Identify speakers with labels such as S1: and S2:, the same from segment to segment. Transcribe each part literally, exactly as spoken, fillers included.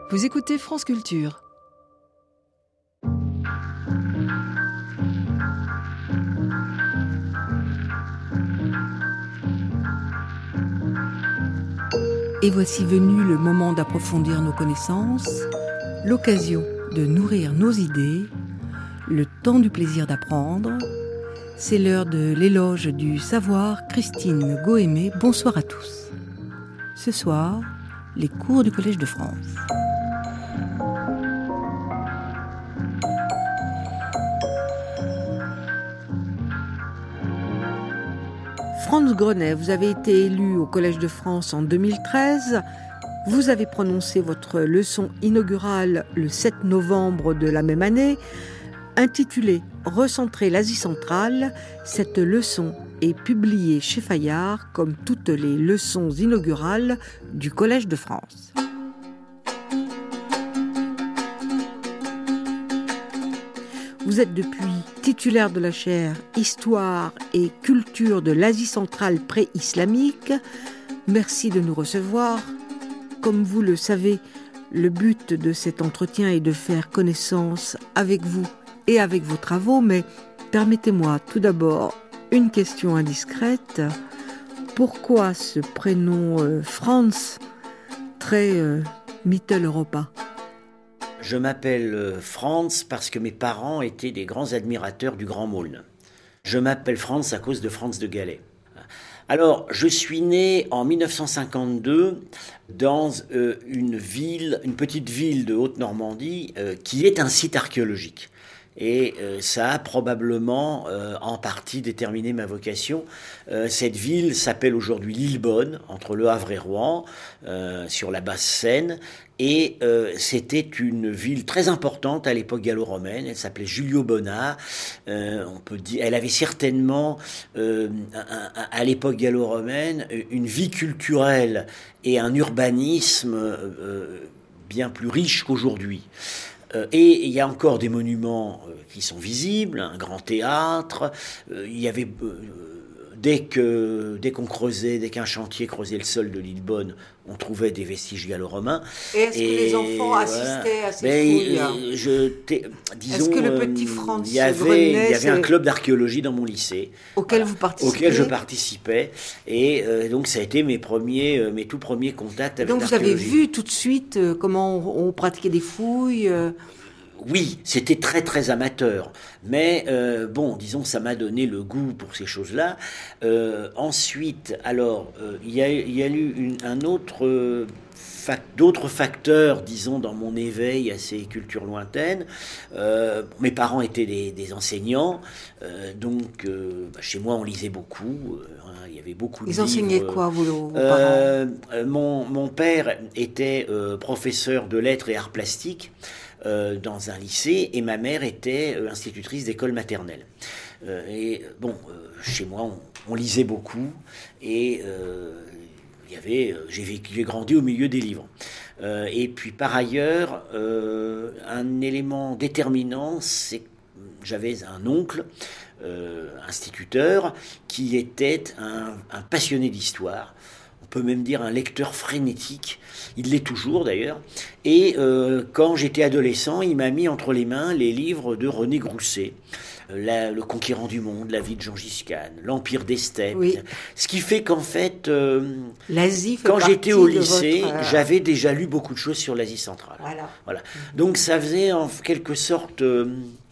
S1: Vous écoutez France Culture. Et voici venu le moment d'approfondir nos connaissances, l'occasion de nourrir nos idées, le temps du plaisir d'apprendre. C'est l'heure de l'éloge du savoir. Christine Gohémé, bonsoir à tous. Ce soir, les cours du Collège de France. Franz Grenet, vous avez été élu au Collège de France en deux mille treize. Vous avez prononcé votre leçon inaugurale le sept novembre de la même année, intitulée « Recentrer l'Asie centrale ». Cette leçon est publiée chez Fayard comme toutes les leçons inaugurales du Collège de France. Vous êtes depuis titulaire de la chaire Histoire et culture de l'Asie centrale pré-islamique. Merci de nous recevoir. Comme vous le savez, le but de cet entretien est de faire connaissance avec vous et avec vos travaux, mais permettez-moi tout d'abord une question indiscrète. Pourquoi ce prénom euh, Franz, très euh, Mitteleuropa ?
S2: Je m'appelle Franz parce que mes parents étaient des grands admirateurs du Grand Maulne. Je m'appelle Franz à cause de Franz de Galais. Alors, je suis né en dix-neuf cent cinquante-deux dans euh, une ville, une petite ville de Haute-Normandie euh, qui est un site archéologique. Et euh, ça a probablement euh, en partie déterminé ma vocation. Euh, cette ville s'appelle aujourd'hui Lillebonne, entre Le Havre et Rouen, euh, sur la basse Seine. Et euh, c'était une ville très importante à l'époque gallo-romaine. Elle s'appelait Julio Bona. Euh, on peut dire, elle avait certainement, euh, un, un, à l'époque gallo-romaine, une vie culturelle et un urbanisme euh, bien plus riche qu'aujourd'hui. Et il y a encore des monuments qui sont visibles, un grand théâtre. Il y avait, dès que, dès qu'on creusait, dès qu'un chantier creusait le sol de Lillebonne, on trouvait des vestiges gallo-romains.
S3: Et est-ce et, que les enfants voilà. assistaient à ces ben, fouilles
S2: je disons,
S3: Est-ce que le petit Franz
S2: Il y avait,
S3: Grenet,
S2: il y avait un club d'archéologie dans mon lycée.
S3: Auquel
S2: voilà,
S3: vous participez
S2: Auquel je participais. Et euh, donc ça a été mes, premiers, euh, mes tout premiers contacts avec
S3: donc
S2: l'archéologie.
S3: Donc vous avez vu tout de suite euh, comment on, on pratiquait des fouilles euh...
S2: Oui, c'était très très amateur, mais euh, bon, disons, ça m'a donné le goût pour ces choses-là. Euh, ensuite, alors, euh, il y a, il y a eu une, un autre, euh, fac, d'autres facteurs, disons, dans mon éveil à ces cultures lointaines. Euh, mes parents étaient des, des enseignants, euh, donc euh, bah, chez moi on lisait beaucoup. Euh, hein, il y avait beaucoup de
S3: Ils
S2: livres.
S3: enseignaient quoi, vos, vos
S2: euh,
S3: parents
S2: mon, mon père était euh, professeur de lettres et arts plastiques. Euh, dans un lycée, et ma mère était euh, institutrice d'école maternelle. Euh, et bon, euh, chez moi, on, on lisait beaucoup, et euh, il y avait, euh, j'ai vécu, j'ai grandi au milieu des livres. Euh, et puis par ailleurs, euh, un élément déterminant, c'est que j'avais un oncle, euh, instituteur, qui était un, un passionné d'histoire. On peut même dire un lecteur frénétique, il l'est toujours d'ailleurs, et euh, quand j'étais adolescent, il m'a mis entre les mains les livres de René Grousset, la, Le Conquérant du Monde, La vie de Gengis Khan, L'Empire des Steppes,
S3: oui.
S2: Ce qui fait qu'en fait, euh,
S3: l'Asie fait
S2: quand j'étais au lycée,
S3: votre...
S2: j'avais déjà lu beaucoup de choses sur l'Asie centrale.
S3: Voilà.
S2: Voilà. Donc ça faisait en quelque sorte... Euh,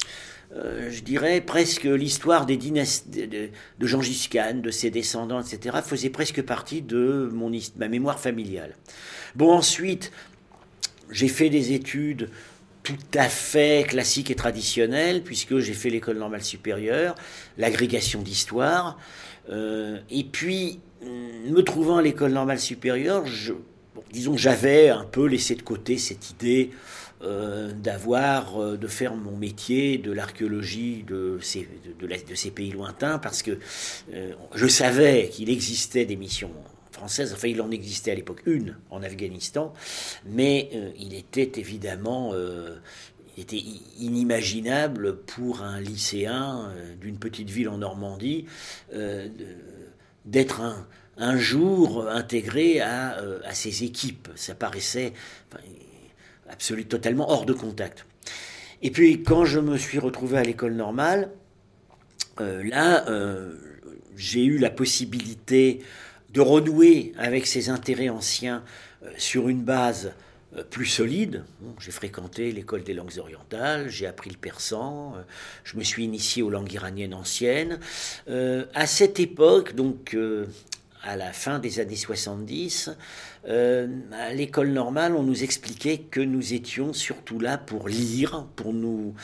S2: Euh, je dirais presque l'histoire des dynasties de, de Gengis Khan, de ses descendants, et cetera, faisait presque partie de mon, ma mémoire familiale. Bon, ensuite, j'ai fait des études tout à fait classiques et traditionnelles, puisque j'ai fait l'école normale supérieure, l'agrégation d'histoire, euh, et puis, me trouvant à l'école normale supérieure, je, bon, disons que j'avais un peu laissé de côté cette idée Euh, d'avoir, euh, de faire mon métier de l'archéologie de ces, de, de, la, de ces pays lointains, parce que euh, je savais qu'il existait des missions françaises, enfin il en existait à l'époque une en Afghanistan, mais euh, il était évidemment euh, il était inimaginable pour un lycéen euh, d'une petite ville en Normandie euh, de, d'être un, un jour intégré à, euh, à ces équipes. Ça paraissait... Enfin, absolument totalement hors de contact. Et puis quand je me suis retrouvé à l'école normale, euh, là, euh, j'ai eu la possibilité de renouer avec ces intérêts anciens euh, sur une base euh, plus solide. Bon, j'ai fréquenté l'école des langues orientales, j'ai appris le persan, euh, je me suis initié aux langues iraniennes anciennes. Euh, à cette époque, donc euh, à la fin des années soixante-dix, euh, à l'école normale, on nous expliquait que nous étions surtout là pour lire, pour nous...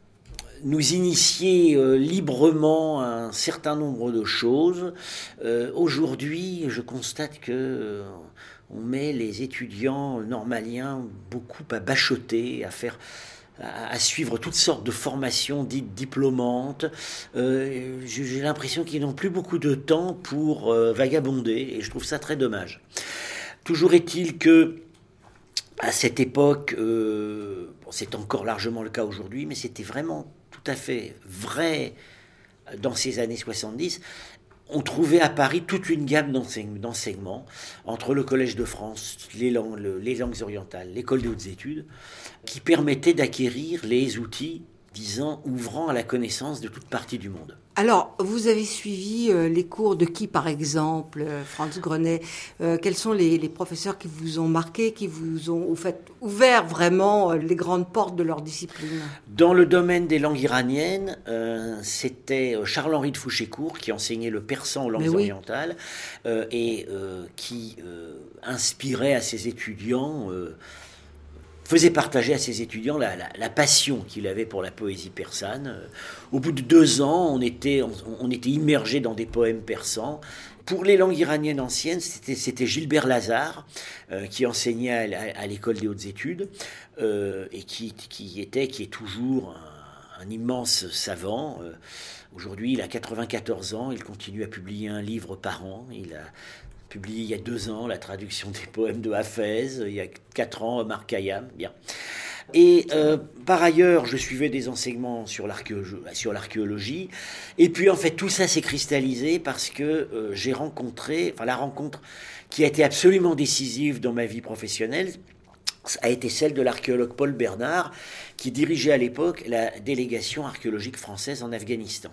S2: nous initier euh, librement à un certain nombre de choses. Euh, aujourd'hui, je constate que euh, on met les étudiants normaliens beaucoup à bachoter, à faire, à, à suivre toutes sortes de formations dites diplômantes. Euh, j'ai l'impression qu'ils n'ont plus beaucoup de temps pour euh, vagabonder, et je trouve ça très dommage. Toujours est-il que à cette époque, euh, bon, c'est encore largement le cas aujourd'hui, mais c'était vraiment tout à fait vrai dans ces années soixante-dix. On trouvait à Paris toute une gamme d'enseignements entre le Collège de France, les langues, les langues orientales, l'école des hautes études, qui permettaient d'acquérir les outils, disons, ouvrant à la connaissance de toute partie du monde.
S3: Alors, vous avez suivi euh, les cours de qui, par exemple, euh, Franz Grenet euh, Quels sont les, les professeurs qui vous ont marqué, qui vous ont au fait, ouvert vraiment euh, les grandes portes de leur discipline?
S2: Dans le domaine des langues iraniennes, euh, c'était Charles-Henri de Fouchécourt qui enseignait le persan aux langues oui. orientales euh, et euh, qui euh, inspirait à ses étudiants... Euh, faisait partager à ses étudiants la, la, la passion qu'il avait pour la poésie persane. Au bout de deux ans, on était, on, on était immergé dans des poèmes persans. Pour les langues iraniennes anciennes, c'était, c'était Gilbert Lazare, euh, qui enseignait à, à l'école des hautes études, euh, et qui, qui, était, qui est toujours un, un immense savant. Euh, aujourd'hui, il a quatre-vingt-quatorze ans, il continue à publier un livre par an. Il a publié il y a deux ans la traduction des poèmes de Hafez, il y a quatre ans Omar Khayyam, bien. Et euh, par ailleurs, je suivais des enseignements sur l'archéologie, sur l'archéologie. Et puis en fait, tout ça s'est cristallisé parce que euh, j'ai rencontré, enfin la rencontre qui a été absolument décisive dans ma vie professionnelle, a été celle de l'archéologue Paul Bernard, qui dirigeait à l'époque la délégation archéologique française en Afghanistan,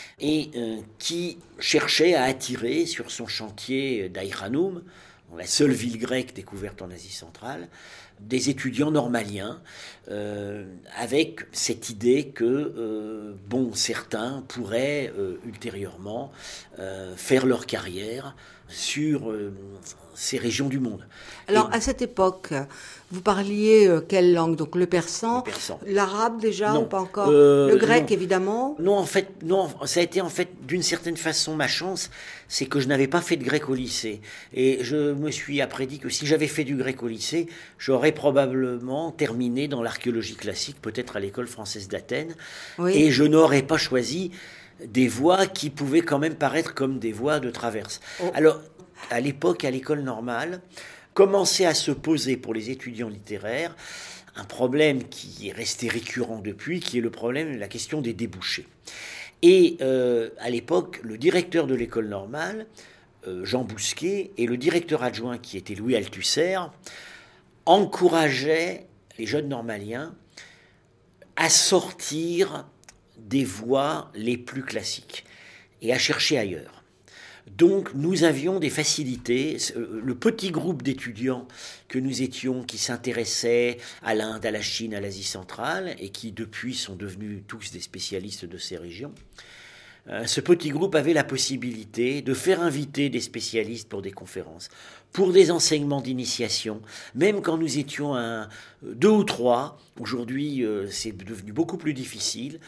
S2: et euh, qui cherchait à attirer sur son chantier d'Aïr-Hanoum, la seule ville grecque découverte en Asie centrale, des étudiants normaliens, euh, avec cette idée que, euh, bon, certains pourraient euh, ultérieurement euh, faire leur carrière sur euh, ces régions du monde.
S3: Alors, et, à cette époque, vous parliez euh, quelle langue? Donc le persan,
S2: le persan.
S3: L'arabe déjà,
S2: non.
S3: ou pas encore
S2: euh,
S3: le grec,
S2: non.
S3: évidemment.
S2: Non, en fait, non, ça a été en fait d'une certaine façon ma chance, c'est que je n'avais pas fait de grec au lycée. Et je me suis après dit que si j'avais fait du grec au lycée, j'aurais probablement terminé dans l'archéologie classique, peut-être à l'école française d'Athènes, oui. Et je n'aurais pas choisi des voies qui pouvaient quand même paraître comme des voies de traverse. Oh. Alors, à l'époque, à l'école normale, commençait à se poser pour les étudiants littéraires un problème qui est resté récurrent depuis, qui est le problème, la question des débouchés. Et euh, à l'époque, le directeur de l'école normale, euh, Jean Bousquet, et le directeur adjoint, qui était Louis Althusser, encourageaient les jeunes normaliens à sortir des voies les plus classiques et à chercher ailleurs. Donc nous avions des facilités. Le petit groupe d'étudiants que nous étions, qui s'intéressaient à l'Inde, à la Chine, à l'Asie centrale, et qui depuis sont devenus tous des spécialistes de ces régions, ce petit groupe avait la possibilité de faire inviter des spécialistes pour des conférences, pour des enseignements d'initiation, même quand nous étions un, deux ou trois. Aujourd'hui, c'est devenu beaucoup plus difficile.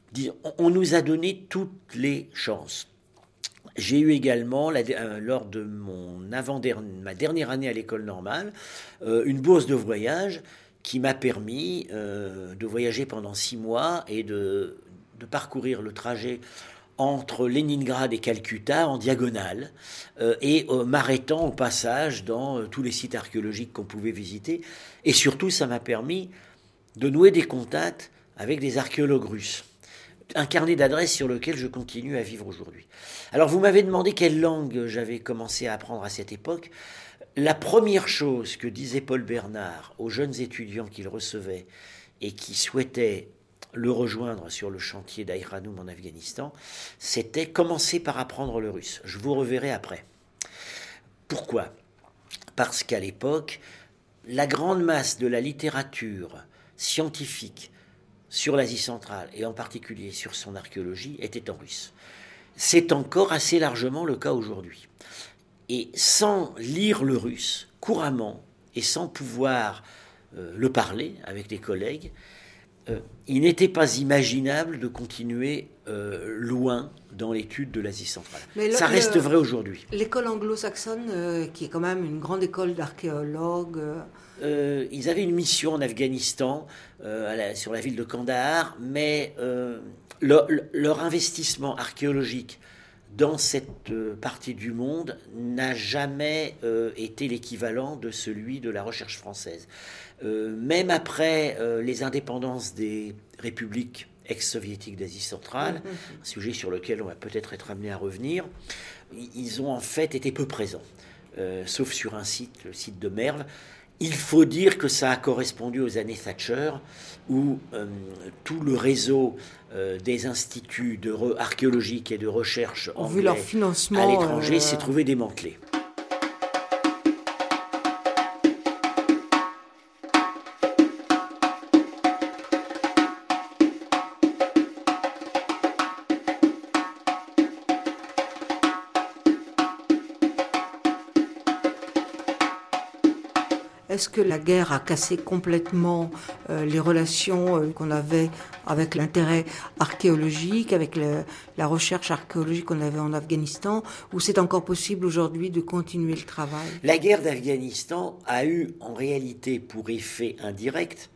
S2: On nous a donné toutes les chances. J'ai eu également, la, euh, lors de mon avant-dernière, ma dernière année à l'école normale, euh, une bourse de voyage qui m'a permis euh, de voyager pendant six mois et de, de parcourir le trajet entre Leningrad et Calcutta en diagonale, euh, et euh, m'arrêtant au passage dans euh, tous les sites archéologiques qu'on pouvait visiter. Et surtout, ça m'a permis de nouer des contacts avec des archéologues russes. Un carnet d'adresses sur lequel je continue à vivre aujourd'hui. Alors, vous m'avez demandé quelle langue j'avais commencé à apprendre à cette époque. La première chose que disait Paul Bernard aux jeunes étudiants qu'il recevait et qui souhaitaient le rejoindre sur le chantier d'Aïranoum en Afghanistan, c'était commencer par apprendre le russe. Je vous reverrai après. Pourquoi ? Parce qu'à l'époque, la grande masse de la littérature scientifique sur l'Asie centrale, et en particulier sur son archéologie, était en russe. C'est encore assez largement le cas aujourd'hui. Et sans lire le russe couramment et sans pouvoir euh, le parler avec des collègues, euh, il n'était pas imaginable de continuer euh, loin dans l'étude de l'Asie centrale. Le, Ça reste le, vrai aujourd'hui.
S3: L'école anglo-saxonne, euh, qui est quand même une grande école d'archéologues... Euh...
S2: Euh, ils avaient une mission en Afghanistan, euh, à la, sur la ville de Kandahar, mais euh, leur, leur investissement archéologique dans cette euh, partie du monde n'a jamais euh, été l'équivalent de celui de la recherche française. Euh, même après euh, les indépendances des républiques ex-soviétiques d'Asie centrale, mmh. un sujet sur lequel on va peut-être être amené à revenir, ils ont en fait été peu présents, euh, sauf sur un site, le site de Merv. Il faut dire que ça a correspondu aux années Thatcher, où euh, tout le réseau euh, des instituts de re- archéologiques et de recherche
S3: anglais vu leur financement,
S2: à l'étranger
S3: euh...
S2: s'est trouvé démantelé.
S3: Est-ce que la guerre a cassé complètement euh, les relations euh, qu'on avait avec l'intérêt archéologique, avec le, la recherche archéologique qu'on avait en Afghanistan, ou c'est encore possible aujourd'hui de continuer le travail ?
S2: La guerre d'Afghanistan a eu en réalité pour effet indirect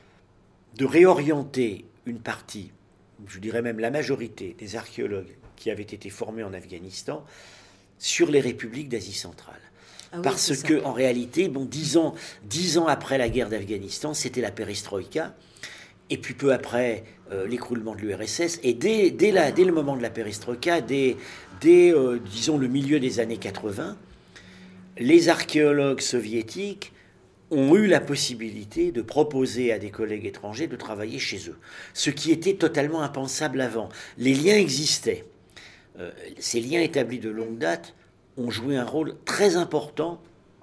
S2: de réorienter une partie, je dirais même la majorité des archéologues qui avaient été formés en Afghanistan sur les républiques d'Asie centrale. Ah oui, Parce que, en réalité, bon, dix ans, dix ans après la guerre d'Afghanistan, c'était la perestroïka, et puis peu après, euh, l'écroulement de l'U R S S, et dès, dès, la, dès le moment de la perestroïka, dès, dès euh, disons, le milieu des années quatre-vingts, les archéologues soviétiques ont eu la possibilité de proposer à des collègues étrangers de travailler chez eux, ce qui était totalement impensable avant. Les liens existaient. Euh, ces liens établis de longue date ont joué un rôle très important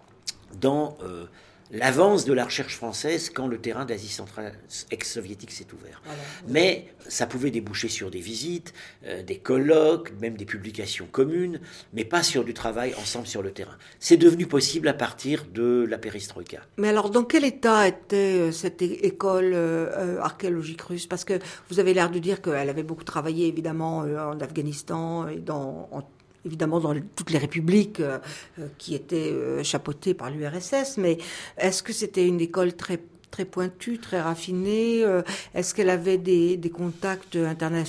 S2: dans euh, l'avance de la recherche française quand le terrain d'Asie centrale ex-soviétique s'est ouvert. Voilà. Mais ça pouvait déboucher sur des visites, euh, des colloques, même des publications communes, mais pas sur du travail ensemble sur le terrain. C'est devenu possible à partir de la perestroïka.
S3: Mais alors, dans quel état était cette école euh, archéologique russe ? Parce que vous avez l'air de dire qu'elle avait beaucoup travaillé, évidemment, euh, en Afghanistan et dans... En... évidemment dans toutes les républiques euh, qui étaient euh, chapeautées par l'U R S S, mais est-ce que c'était une école très, très pointue, très raffinée ? euh, Est-ce qu'elle avait des, des contacts internationaux ?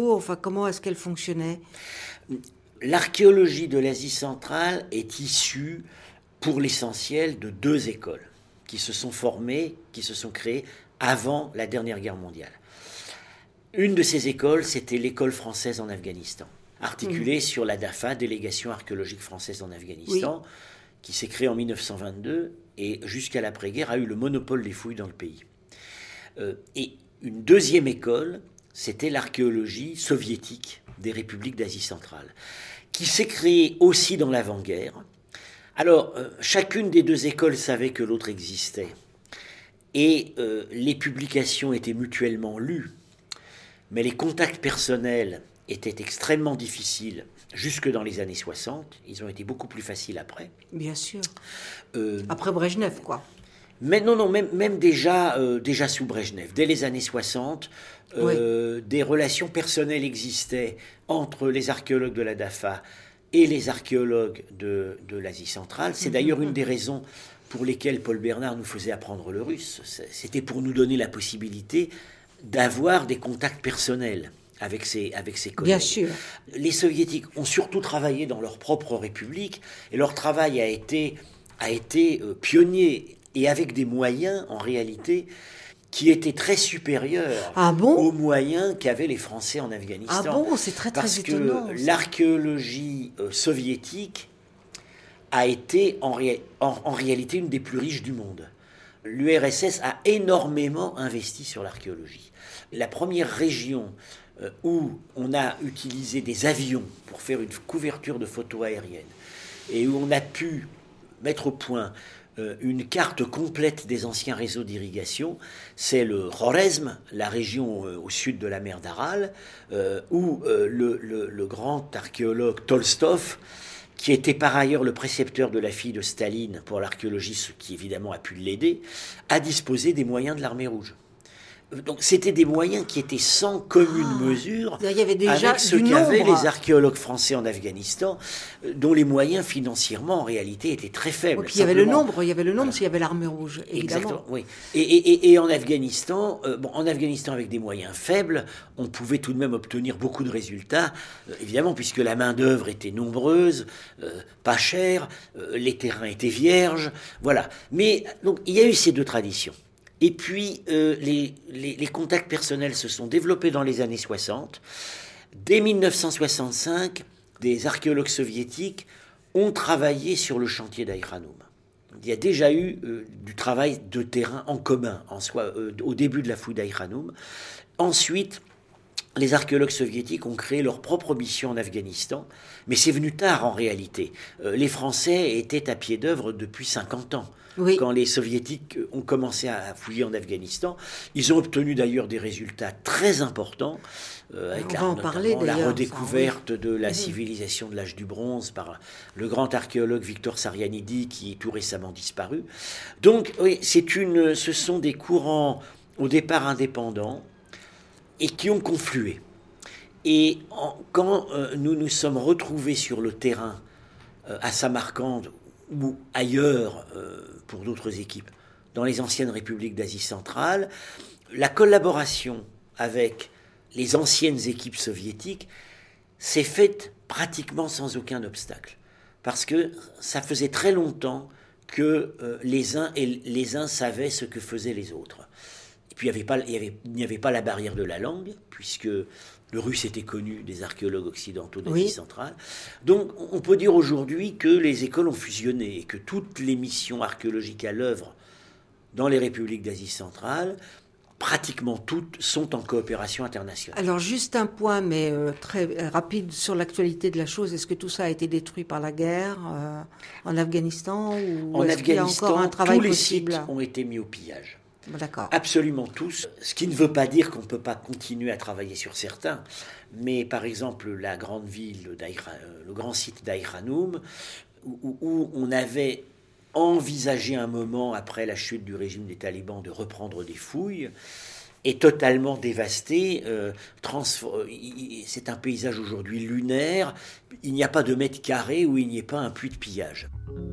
S3: Enfin, comment est-ce qu'elle fonctionnait ?
S2: L'archéologie de l'Asie centrale est issue, pour l'essentiel, de deux écoles qui se sont formées, qui se sont créées avant la dernière guerre mondiale. Une de ces écoles, c'était l'école française en Afghanistan, articulée mmh. sur la D A F A, Délégation archéologique française en Afghanistan, oui. qui s'est créée en dix-neuf cent vingt-deux et jusqu'à l'après-guerre a eu le monopole des fouilles dans le pays. Euh, et une deuxième école, c'était l'archéologie soviétique des républiques d'Asie centrale, qui s'est créée aussi dans l'avant-guerre. Alors, euh, chacune des deux écoles savait que l'autre existait, et euh, les publications étaient mutuellement lues, mais les contacts personnels étaient extrêmement difficiles jusque dans les années soixante. Ils ont été beaucoup plus faciles après.
S3: Bien sûr. Euh, après Brejnev, quoi.
S2: Mais non, non, même, même déjà, euh, déjà sous Brejnev. Dès les années soixante, euh, oui. des relations personnelles existaient entre les archéologues de la D A F A et les archéologues de, de l'Asie centrale. C'est mmh, d'ailleurs mmh. une des raisons pour lesquelles Paul Bernard nous faisait apprendre le russe. C'était pour nous donner la possibilité d'avoir des contacts personnels avec ses, avec ses collègues.
S3: Bien sûr.
S2: Les soviétiques ont surtout travaillé dans leur propre république, et leur travail a été, a été euh, pionnier, et avec des moyens, en réalité, qui étaient très supérieurs
S3: ah bon
S2: aux moyens qu'avaient les Français en Afghanistan.
S3: Ah bon, c'est très très
S2: Parce
S3: étonnant.
S2: Parce que ça. l'archéologie euh, soviétique a été en, ré, en, en réalité une des plus riches du monde. L'U R S S a énormément investi sur l'archéologie. La première région euh, où on a utilisé des avions pour faire une couverture de photos aériennes et où on a pu mettre au point euh, une carte complète des anciens réseaux d'irrigation, c'est le Khorezm, la région euh, au sud de la mer d'Aral, euh, où euh, le, le, le grand archéologue Tolstov, qui était par ailleurs le précepteur de la fille de Staline pour l'archéologie, ce qui évidemment a pu l'aider, a disposé des moyens de l'armée rouge. Donc c'était des moyens qui étaient sans commune ah, mesure
S3: il y avait déjà
S2: avec ce qu'avaient les archéologues français en Afghanistan, dont les moyens financièrement en réalité étaient très faibles.
S3: Et puis il y avait le nombre, il y avait le nombre, voilà. S'il y avait l'armée rouge, évidemment.
S2: Exactement, oui. Et, et, et en Afghanistan, euh, bon, en Afghanistan avec des moyens faibles, on pouvait tout de même obtenir beaucoup de résultats, euh, évidemment puisque la main d'œuvre était nombreuse, euh, pas chère, euh, les terrains étaient vierges, voilà. Mais donc il y a eu ces deux traditions. Et puis, euh, les, les, les contacts personnels se sont développés dans les années soixante. Dès dix-neuf cent soixante-cinq, des archéologues soviétiques ont travaillé sur le chantier d'Aï-Khanoum. Il y a déjà eu euh, du travail de terrain en commun, en soi, euh, au début de la fouille d'Aï-Khanoum. Ensuite, les archéologues soviétiques ont créé leur propre mission en Afghanistan, mais c'est venu tard en réalité. Euh, les Français étaient à pied d'œuvre depuis cinquante ans. Oui. Quand les Soviétiques ont commencé à fouiller en Afghanistan, ils ont obtenu d'ailleurs des résultats très importants, euh, avec la, parler, la redécouverte ça, oui. de la civilisation de l'âge du bronze par le grand archéologue Victor Sarianidi, qui est tout récemment disparu. Donc, oui, c'est une, ce sont des courants au départ indépendants et qui ont conflué. Et en, quand euh, nous nous sommes retrouvés sur le terrain euh, à Samarcande ou ailleurs euh, pour d'autres équipes, dans les anciennes républiques d'Asie centrale, la collaboration avec les anciennes équipes soviétiques s'est faite pratiquement sans aucun obstacle. Parce que ça faisait très longtemps que euh, les uns et les uns savaient ce que faisaient les autres. Et puis il n'y avait pas, il y avait, il n'y avait pas la barrière de la langue, puisque le russe était connu des archéologues occidentaux d'Asie oui. centrale. Donc on peut dire aujourd'hui que les écoles ont fusionné et que toutes les missions archéologiques à l'œuvre dans les républiques d'Asie centrale, pratiquement toutes, sont en coopération internationale.
S3: Alors juste un point, mais euh, très rapide sur l'actualité de la chose. Est-ce que tout ça a été détruit par la guerre euh, en Afghanistan ou
S2: En
S3: est-ce
S2: Afghanistan,
S3: qu'il y a encore un travail
S2: tous les
S3: possible?
S2: sites ont été mis au pillage.
S3: D'accord.
S2: Absolument tous, ce qui ne veut pas dire qu'on ne peut pas continuer à travailler sur certains, mais par exemple la grande ville, le grand site d'Aï-Khanoum, où, où on avait envisagé un moment, après la chute du régime des talibans, de reprendre des fouilles, est totalement dévasté. Euh, transfor- c'est un paysage aujourd'hui lunaire, il n'y a pas de mètre carré où il n'y ait pas un puits de pillage.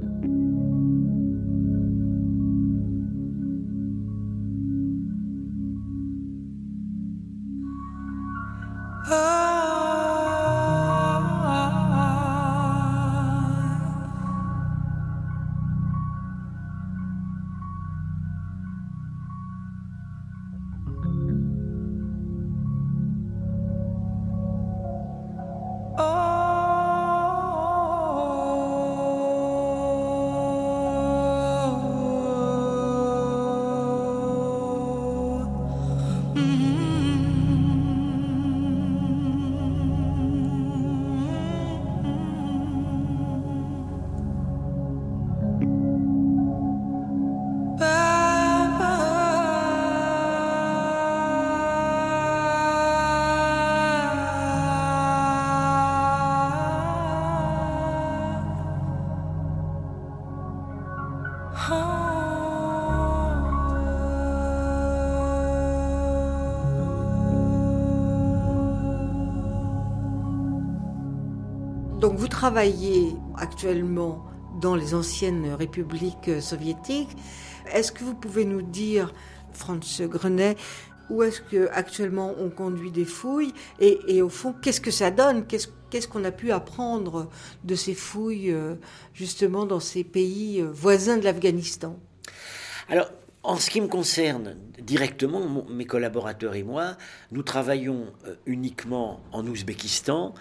S3: Donc vous travaillez actuellement dans les anciennes républiques soviétiques. Est-ce que vous pouvez nous dire, Franz Grenet, où est-ce qu'actuellement on conduit des fouilles et, et au fond, qu'est-ce que ça donne ? Qu'est-ce, qu'est-ce qu'on a pu apprendre de ces fouilles justement dans ces pays voisins de l'Afghanistan ?
S2: Alors, en ce qui me concerne directement, mon, mes collaborateurs et moi, nous travaillons uniquement en Ouzbékistan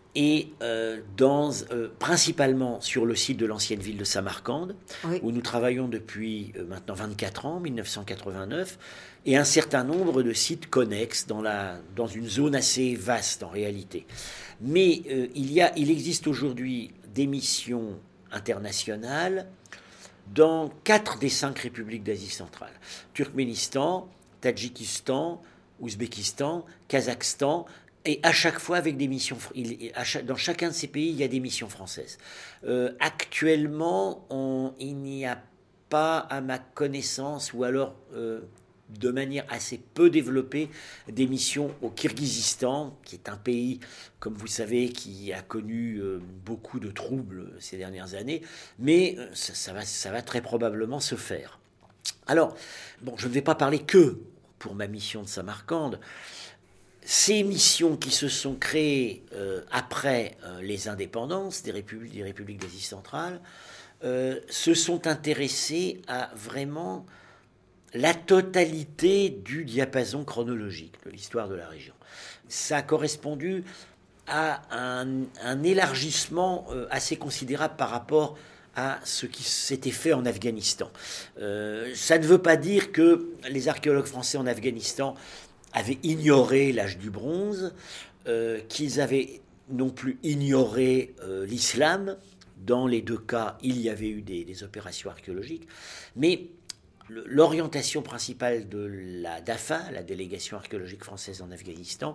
S2: et euh, dans, euh, principalement sur le site de l'ancienne ville de Samarcande, oui. où nous travaillons depuis euh, maintenant vingt-quatre ans, mille neuf cent quatre-vingt-neuf, et un certain nombre de sites connexes dans, la, dans une zone assez vaste en réalité. Mais euh, il, y a, il existe aujourd'hui des missions internationales dans quatre des cinq républiques d'Asie centrale. Turkménistan, Tadjikistan, Ouzbékistan, Kazakhstan, et à chaque fois avec des missions, dans chacun de ces pays, il y a des missions françaises. Euh, actuellement, on, il n'y a pas, à ma connaissance, ou alors euh, de manière assez peu développée, des missions au Kirghizistan, qui est un pays, comme vous savez, qui a connu euh, beaucoup de troubles ces dernières années, mais euh, ça, ça, va, ça va très probablement se faire. Alors, bon, je ne vais pas parler que pour ma mission de Samarcande. Ces missions qui se sont créées euh, après euh, les indépendances des républiques, des républiques d'Asie centrale euh, se sont intéressées à vraiment la totalité du diapason chronologique de l'histoire de la région. Ça a correspondu à un, un élargissement euh, assez considérable par rapport à ce qui s'était fait en Afghanistan. Euh, ça ne veut pas dire que les archéologues français en Afghanistan avaient ignoré l'âge du bronze, euh, qu'ils avaient non plus ignoré euh, l'islam. Dans les deux cas, il y avait eu des, des opérations archéologiques, mais le, l'orientation principale de la D A F A, la délégation archéologique française en Afghanistan,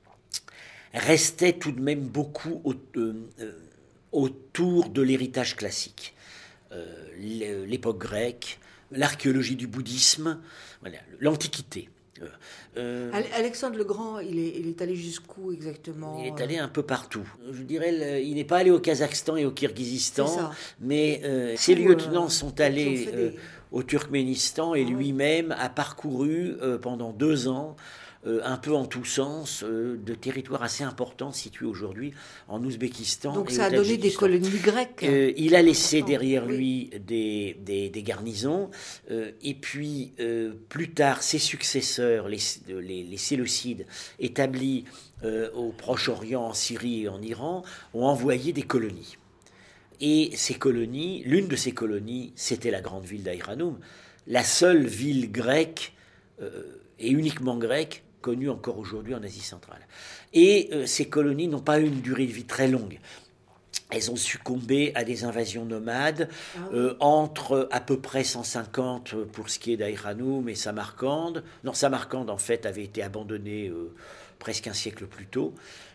S2: restait tout de même beaucoup au, euh, euh, autour de l'héritage classique. Euh, l'époque grecque, l'archéologie du bouddhisme, voilà, l'Antiquité.
S3: Euh, Alexandre le Grand, il est, il est allé jusqu'où exactement?
S2: Il est allé un peu partout. Je dirais, le, il n'est pas allé au Kazakhstan et au Kirghizistan, mais euh, ses lieutenants euh, sont allés des... euh, au Turkménistan et ah, lui-même a parcouru euh, pendant deux ans, euh, un peu en tous sens, euh, de territoires assez importants situés aujourd'hui en Ouzbékistan.
S3: Donc
S2: et
S3: ça a donné des colonies grecques.
S2: Euh, il a laissé derrière lui oui. des, des, des garnisons, euh, et puis euh, plus tard, ses successeurs, les, les, les Séleucides, établis euh, au Proche-Orient, en Syrie et en Iran, ont envoyé des colonies. Et ces colonies, l'une de ces colonies, c'était la grande ville d'Aïranoum, la seule ville grecque, euh, et uniquement grecque, connue encore aujourd'hui en Asie centrale. Et euh, ces colonies n'ont pas eu une durée de vie très longue. Elles ont succombé à des invasions nomades, ah oui. euh, entre à peu près cent cinquante pour ce qui est d'Aïranoum et Samarcande. Non, Samarcande, en fait, avait été abandonnée euh, presque un siècle plus tôt.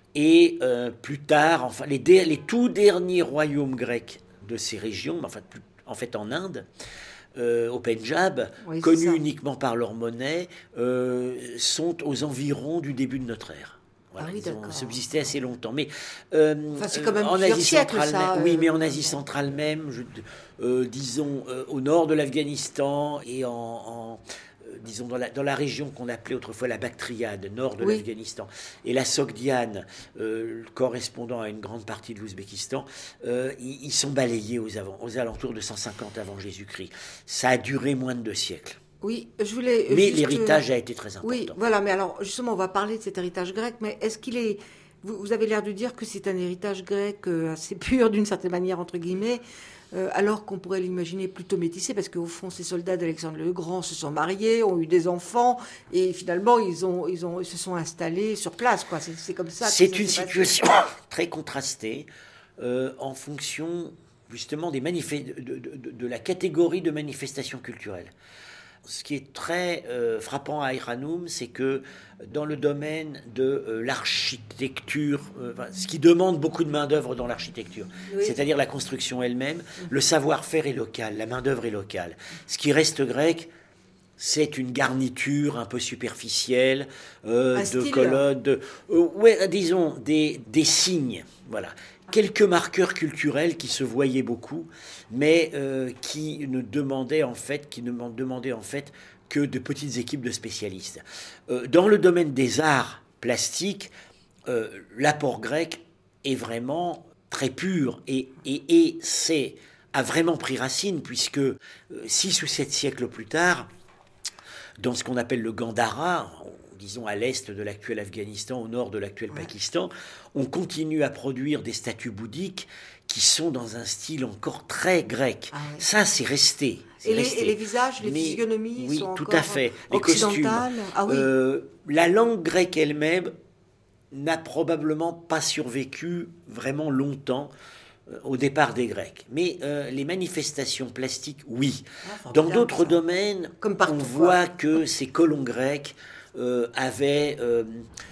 S2: Et euh, plus tard, enfin, les, dé- les tout derniers royaumes grecs de ces régions, enfin, plus, en fait en Inde, euh, au Pendjab, oui, connus uniquement par leur monnaie, euh, sont aux environs du début de notre ère. Voilà, ah oui, ils d'accord. ont subsisté assez longtemps. Mais euh,
S3: enfin, c'est quand même
S2: en Asie
S3: siècles,
S2: centrale,
S3: ça,
S2: même, oui,
S3: euh,
S2: mais en Asie centrale même, je, euh, disons euh, au nord de l'Afghanistan et en, en euh, disons dans la, dans la région qu'on appelait autrefois la Bactriade, nord de oui. l'Afghanistan, et la Sogdiane, euh, correspondant à une grande partie de l'Ouzbékistan, euh, ils, ils sont balayés aux, avant, aux alentours de cent cinquante avant Jésus-Christ. Ça a duré moins de deux siècles.
S3: Oui, je voulais.
S2: Mais
S3: juste...
S2: l'héritage a été très important.
S3: Oui, voilà, mais alors justement, on va parler de cet héritage grec, mais est-ce qu'il est. Vous, vous avez l'air de dire que c'est un héritage grec euh, assez pur, d'une certaine manière, entre guillemets, euh, alors qu'on pourrait l'imaginer plutôt métissé, parce qu'au fond, ces soldats d'Alexandre le Grand se sont mariés, ont eu des enfants, et finalement, ils, ont, ils, ont, ils se sont installés sur place, quoi. C'est, c'est comme ça.
S2: C'est que ça une situation très contrastée euh, en fonction, justement, des manifest... de, de, de, de la catégorie de manifestations culturelles. Ce qui est très euh, frappant à Aïranoum, c'est que dans le domaine de euh, l'architecture, euh, ce qui demande beaucoup de main-d'œuvre dans l'architecture, oui. c'est-à-dire la construction elle-même, mmh. le savoir-faire est local, la main-d'œuvre est locale. Ce qui reste grec, c'est une garniture un peu superficielle, euh, de style. colonnes, de, euh, ouais, disons, des, des signes, voilà. Quelques marqueurs culturels qui se voyaient beaucoup, mais euh, qui ne demandaient en fait, qui ne demandaient en fait que de petites équipes de spécialistes. Euh, dans le domaine des arts plastiques, euh, l'apport grec est vraiment très pur et, et, et c'est, a vraiment pris racine, puisque euh, six ou sept siècles plus tard, dans ce qu'on appelle le Gandhara, disons à l'est de l'actuel Afghanistan, au nord de l'actuel
S3: Ouais.
S2: Pakistan, on continue à produire des statues bouddhiques qui sont dans un style encore très grec.
S3: Ah ouais.
S2: Ça, c'est resté. c'est
S3: Et les,
S2: resté.
S3: et les visages, les
S2: Mais-
S3: physionomies
S2: oui,
S3: sont
S2: tout
S3: encore
S2: à fait. Les costumes.
S3: occidentales. Ah oui.
S2: Euh, la langue grecque elle-même n'a probablement pas survécu vraiment longtemps euh, au départ des Grecs. Mais euh, les manifestations plastiques, oui.
S3: Ah,
S2: Dans
S3: formidable,
S2: d'autres
S3: ça.
S2: domaines,
S3: Comme partout,
S2: on
S3: quoi.
S2: voit que ces colons grecs euh, avaient euh,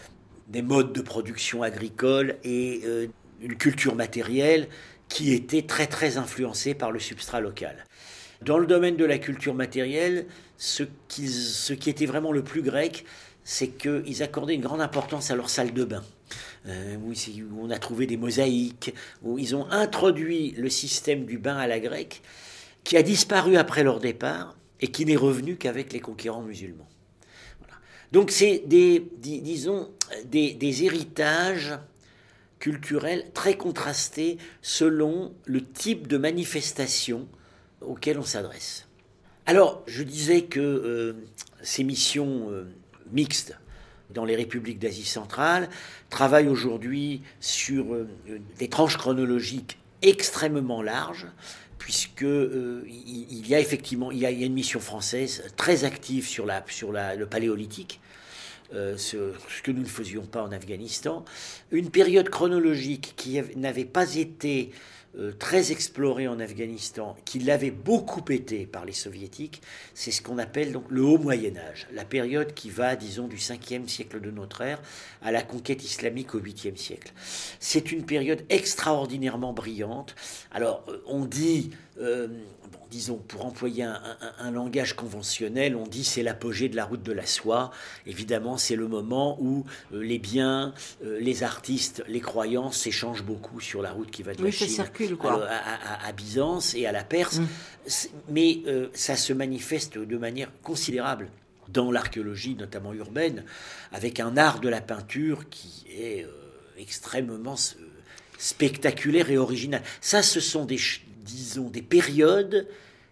S2: des modes de production agricole et euh, une culture matérielle qui était très très influencée par le substrat local. Dans le domaine de la culture matérielle, ce qui, ce qui était vraiment le plus grec, c'est qu'ils accordaient une grande importance à leur salle de bain. Euh, où, où on a trouvé des mosaïques, où ils ont introduit le système du bain à la grecque, qui a disparu après leur départ et qui n'est revenu qu'avec les conquérants musulmans. Voilà. Donc c'est des, dis, disons, des, des héritages culturels très contrastés selon le type de manifestation auquel on s'adresse. Alors, je disais que euh, ces missions euh, mixtes dans les républiques d'Asie centrale travaillent aujourd'hui sur euh, des tranches chronologiques extrêmement larges, puisque euh, il, il y a effectivement il y a, il y a une mission française très active sur, la, sur la, le paléolithique, euh, ce, ce que nous ne faisions pas en Afghanistan, une période chronologique qui avait, n'avait pas été Euh, très exploré en Afghanistan, qui l'avait beaucoup été par les soviétiques, c'est ce qu'on appelle donc le haut Moyen-Âge, la période qui va, disons, du cinquième siècle de notre ère à la conquête islamique au huitième siècle. C'est une période extraordinairement brillante. Alors, euh, on dit, euh, bon, disons, pour employer un, un, un langage conventionnel, on dit c'est l'apogée de la route de la soie. Évidemment, c'est le moment où euh, les biens, euh, les artistes, les croyances s'échangent beaucoup sur la route qui va de
S3: Oui,
S2: la
S3: ça
S2: Chine
S3: circule, quoi.
S2: à, à- à Byzance et à la Perse.
S3: Mm.
S2: C'est- Mais euh, ça se manifeste de manière considérable dans l'archéologie, notamment urbaine, avec un art de la peinture qui est euh, extrêmement euh, spectaculaire et original. Ça, ce sont des, ch- disons, des périodes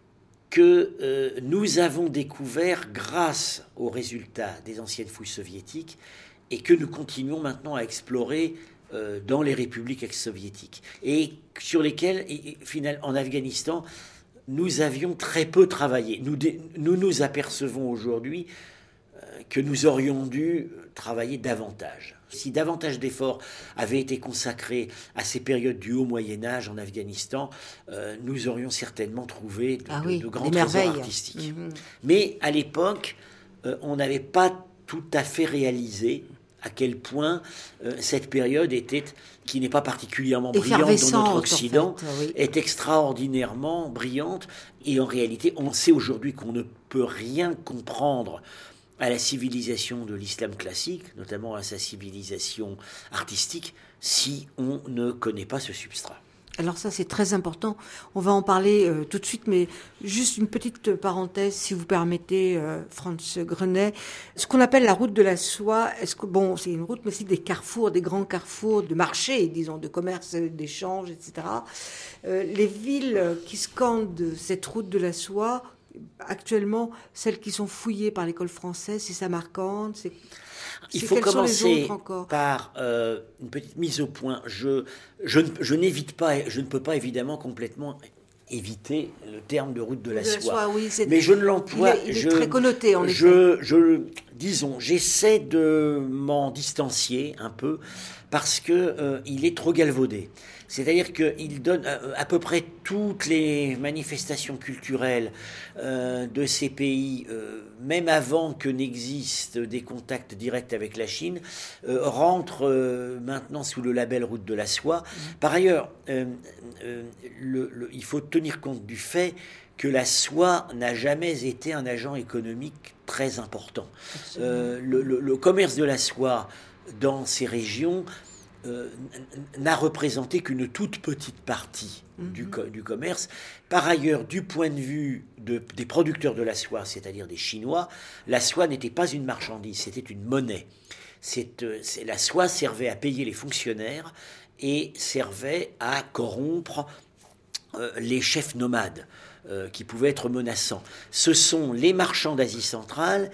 S2: que euh, nous avons découvert grâce aux résultats des anciennes fouilles soviétiques et que nous continuons maintenant à explorer euh, dans les républiques ex-soviétiques et sur lesquelles, et, et, finalement, en Afghanistan, nous avions très peu travaillé. Nous dé- nous, nous apercevons aujourd'hui euh, que nous aurions dû travailler davantage. Si davantage d'efforts avaient été consacrés à ces périodes du haut Moyen-Âge en Afghanistan, euh, nous aurions certainement trouvé de,
S3: Ah
S2: de-
S3: oui,
S2: de grands
S3: des
S2: trésors
S3: merveilles.
S2: artistiques.
S3: Mhm.
S2: Mais à l'époque, euh, on n'avait pas tout à fait réalisé à quel point euh, cette période était, qui n'est pas particulièrement brillante dans
S3: Effervescente,
S2: notre
S3: en
S2: Occident,
S3: fait, oui.
S2: est extraordinairement brillante. Et en réalité, on sait aujourd'hui qu'on ne peut rien comprendre à la civilisation de l'islam classique, notamment à sa civilisation artistique, si on ne connaît pas ce substrat.
S3: Alors ça, c'est très important. On va en parler euh, tout de suite, mais juste une petite parenthèse, si vous permettez, euh, Franz Grenet. Ce qu'on appelle la route de la soie, est-ce que bon, c'est une route, mais c'est des carrefours, des grands carrefours de marché, disons, de commerce, d'échange, et cetera. Euh, les villes qui scandent cette route de la soie, actuellement, celles qui sont fouillées par l'école française, c'est Samarcande, c'est...
S2: Il
S3: C'est
S2: faut
S3: quelles sont les
S2: commencer
S3: autres encore
S2: par euh, une petite mise au point. Je, je, ne- je n'évite pas, je ne peux pas évidemment complètement éviter le terme de route de la
S3: De la
S2: soie.
S3: soie, oui, c'est-
S2: Mais je ne l'emploie.
S3: il est- il est
S2: je,
S3: très connoté, en
S2: je, je, disons, j'essaie de m'en distancier un peu parce que euh, il est trop galvaudé. C'est-à-dire qu'il donne euh, à peu près toutes les manifestations culturelles euh, de ces pays, euh, même avant que n'existent des contacts directs avec la Chine, euh, rentrent euh, maintenant sous le label route de la soie. Par ailleurs, euh, euh, le- le- il faut tenir compte du fait que la soie n'a jamais été un agent économique très important. Euh, le, le- le commerce de la soie dans ces régions euh, n'a représenté qu'une toute petite partie mm-hmm. du, co- du commerce. Par ailleurs, du point de vue de, des producteurs de la soie, c'est-à-dire des Chinois, la soie n'était pas une marchandise, c'était une monnaie. C'est, euh, c'est, la soie servait à payer les fonctionnaires et servait à corrompre euh, les chefs nomades euh, qui pouvaient être menaçants. Ce sont les marchands d'Asie centrale